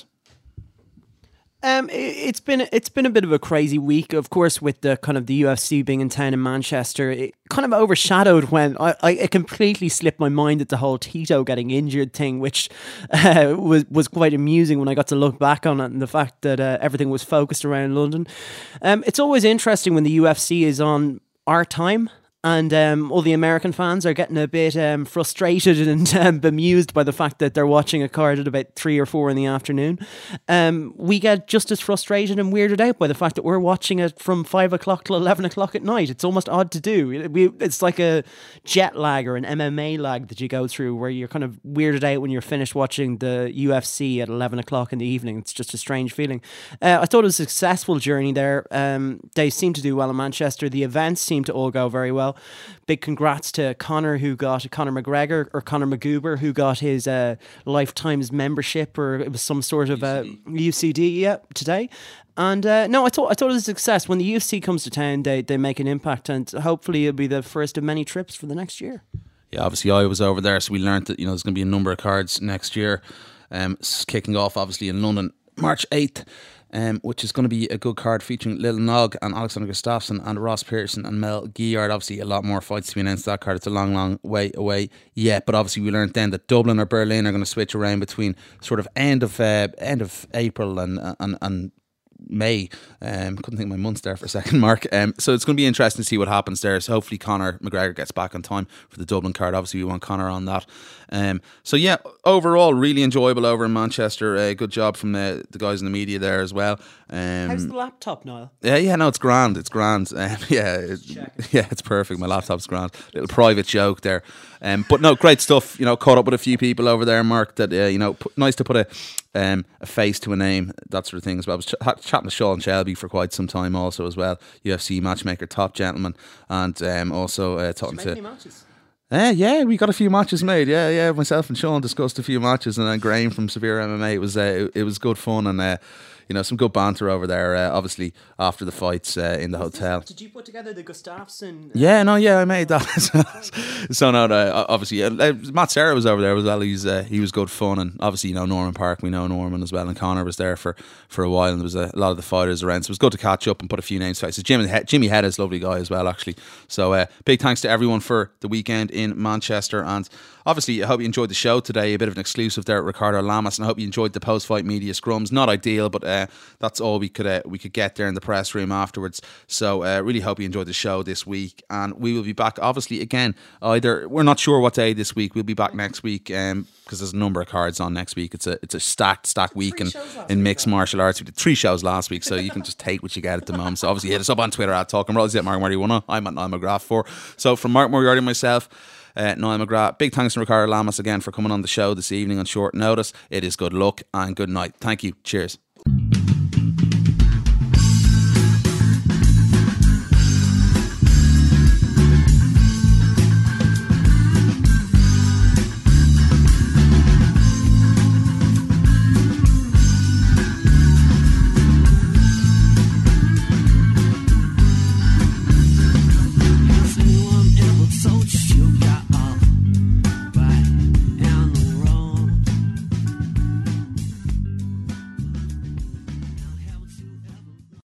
Um, it, it's been it's been a bit of a crazy week, of course, with the kind of the U F C being in town in Manchester. It kind of overshadowed when I, I it completely slipped my mind at the whole Tito getting injured thing, which uh, was was quite amusing when I got to look back on it, and the fact that uh, everything was focused around London. Um, it's always interesting when the U F C is on our time. And um, all the American fans are getting a bit um, frustrated and um, bemused by the fact that they're watching a card at about three or four in the afternoon. Um, we get just as frustrated and weirded out by the fact that we're watching it from five o'clock till eleven o'clock at night. It's almost odd to do. We, it's like a jet lag or an M M A lag that you go through, where you're kind of weirded out when you're finished watching the U F C at eleven o'clock in the evening. It's just a strange feeling. Uh, I thought it was a successful journey there. Um, they seem to do well in Manchester. The events seem to all go very well. Big congrats to Conor, who got Conor McGregor or Conor McGuber, who got his uh, lifetime's membership, or it was some sort of a U C D, yeah, today. And uh, no, I thought I thought it was a success. When the U F C comes to town, they they make an impact, and hopefully it'll be the first of many trips for the next year. Yeah, obviously I was over there, so we learned that, you know, there's going to be a number of cards next year. um, kicking off obviously in London March eighth. Um, which is going to be a good card featuring Lil Nog and Alexander Gustafsson and Ross Pearson and Mel Guillard. Obviously a lot more fights to be announced that card. It's a long long way away yet, but obviously we learned then that Dublin or Berlin are going to switch around between sort of end of uh, end of April and and and May. Um, couldn't think of my months there for a second, Mark. Um, so it's going to be interesting to see what happens there. So hopefully Conor McGregor gets back on time for the Dublin card. Obviously we want Conor on that. Um, so yeah, overall really enjoyable over in Manchester. Uh, good job from the, the guys in the media there as well. Um, How's the laptop, Niall? Yeah, yeah, no, it's grand. It's grand. Um, yeah, it, yeah, it's perfect. My laptop's grand. Little private joke there. Um, but no, great stuff. You know, caught up with a few people over there, Mark. That uh, you know, p- nice to put a um, a face to a name, that sort of thing as well. I was ch- chatting to Sean Shelby for quite some time, also as well. U F C matchmaker, top gentleman, and um, also uh, talking Did you make to. any matches? Uh, yeah, we got a few matches made. Yeah, yeah. Myself and Sean discussed a few matches, and then Graham from Severe M M A. It was uh, it, it was good fun, and uh, you know, some good banter over there. Uh, obviously, after the fights uh, in the hotel. Did you put together the Gustafsson? Yeah, no, yeah, I made that. So no, no, obviously, uh, Matt Serra was over there as well. He's uh, he was good fun, and obviously, you know, Norman Park, we know Norman as well, and Conor was there for, for a while, and there was a, a lot of the fighters around. So it was good to catch up and put a few names faces. Jimmy Jimmy Head is a lovely guy as well, actually. So uh, big thanks to everyone for the weekend in Manchester, and obviously, I hope you enjoyed the show today. A bit of an exclusive there at Ricardo Lamas, and I hope you enjoyed the post-fight media scrums. Not ideal, but uh, that's all we could uh, we could get there in the press room afterwards. So uh, really hope you enjoyed the show this week, and we will be back obviously again. Either we're not sure what day this week. We'll be back next week um, because there's a number of cards on next week. It's a it's a stacked stacked week in, in mixed martial arts. We did three shows last week, so you can just take what you get at the moment. So obviously hit us up on Twitter at Talking Brawls. At Mark Murray one. I'm at Niall McGrath four. So from Mark Moriarty and myself. Uh, Niall McGrath, big thanks to Ricardo Lamas again for coming on the show this evening on short notice. It is good luck and good night. Thank you. Cheers.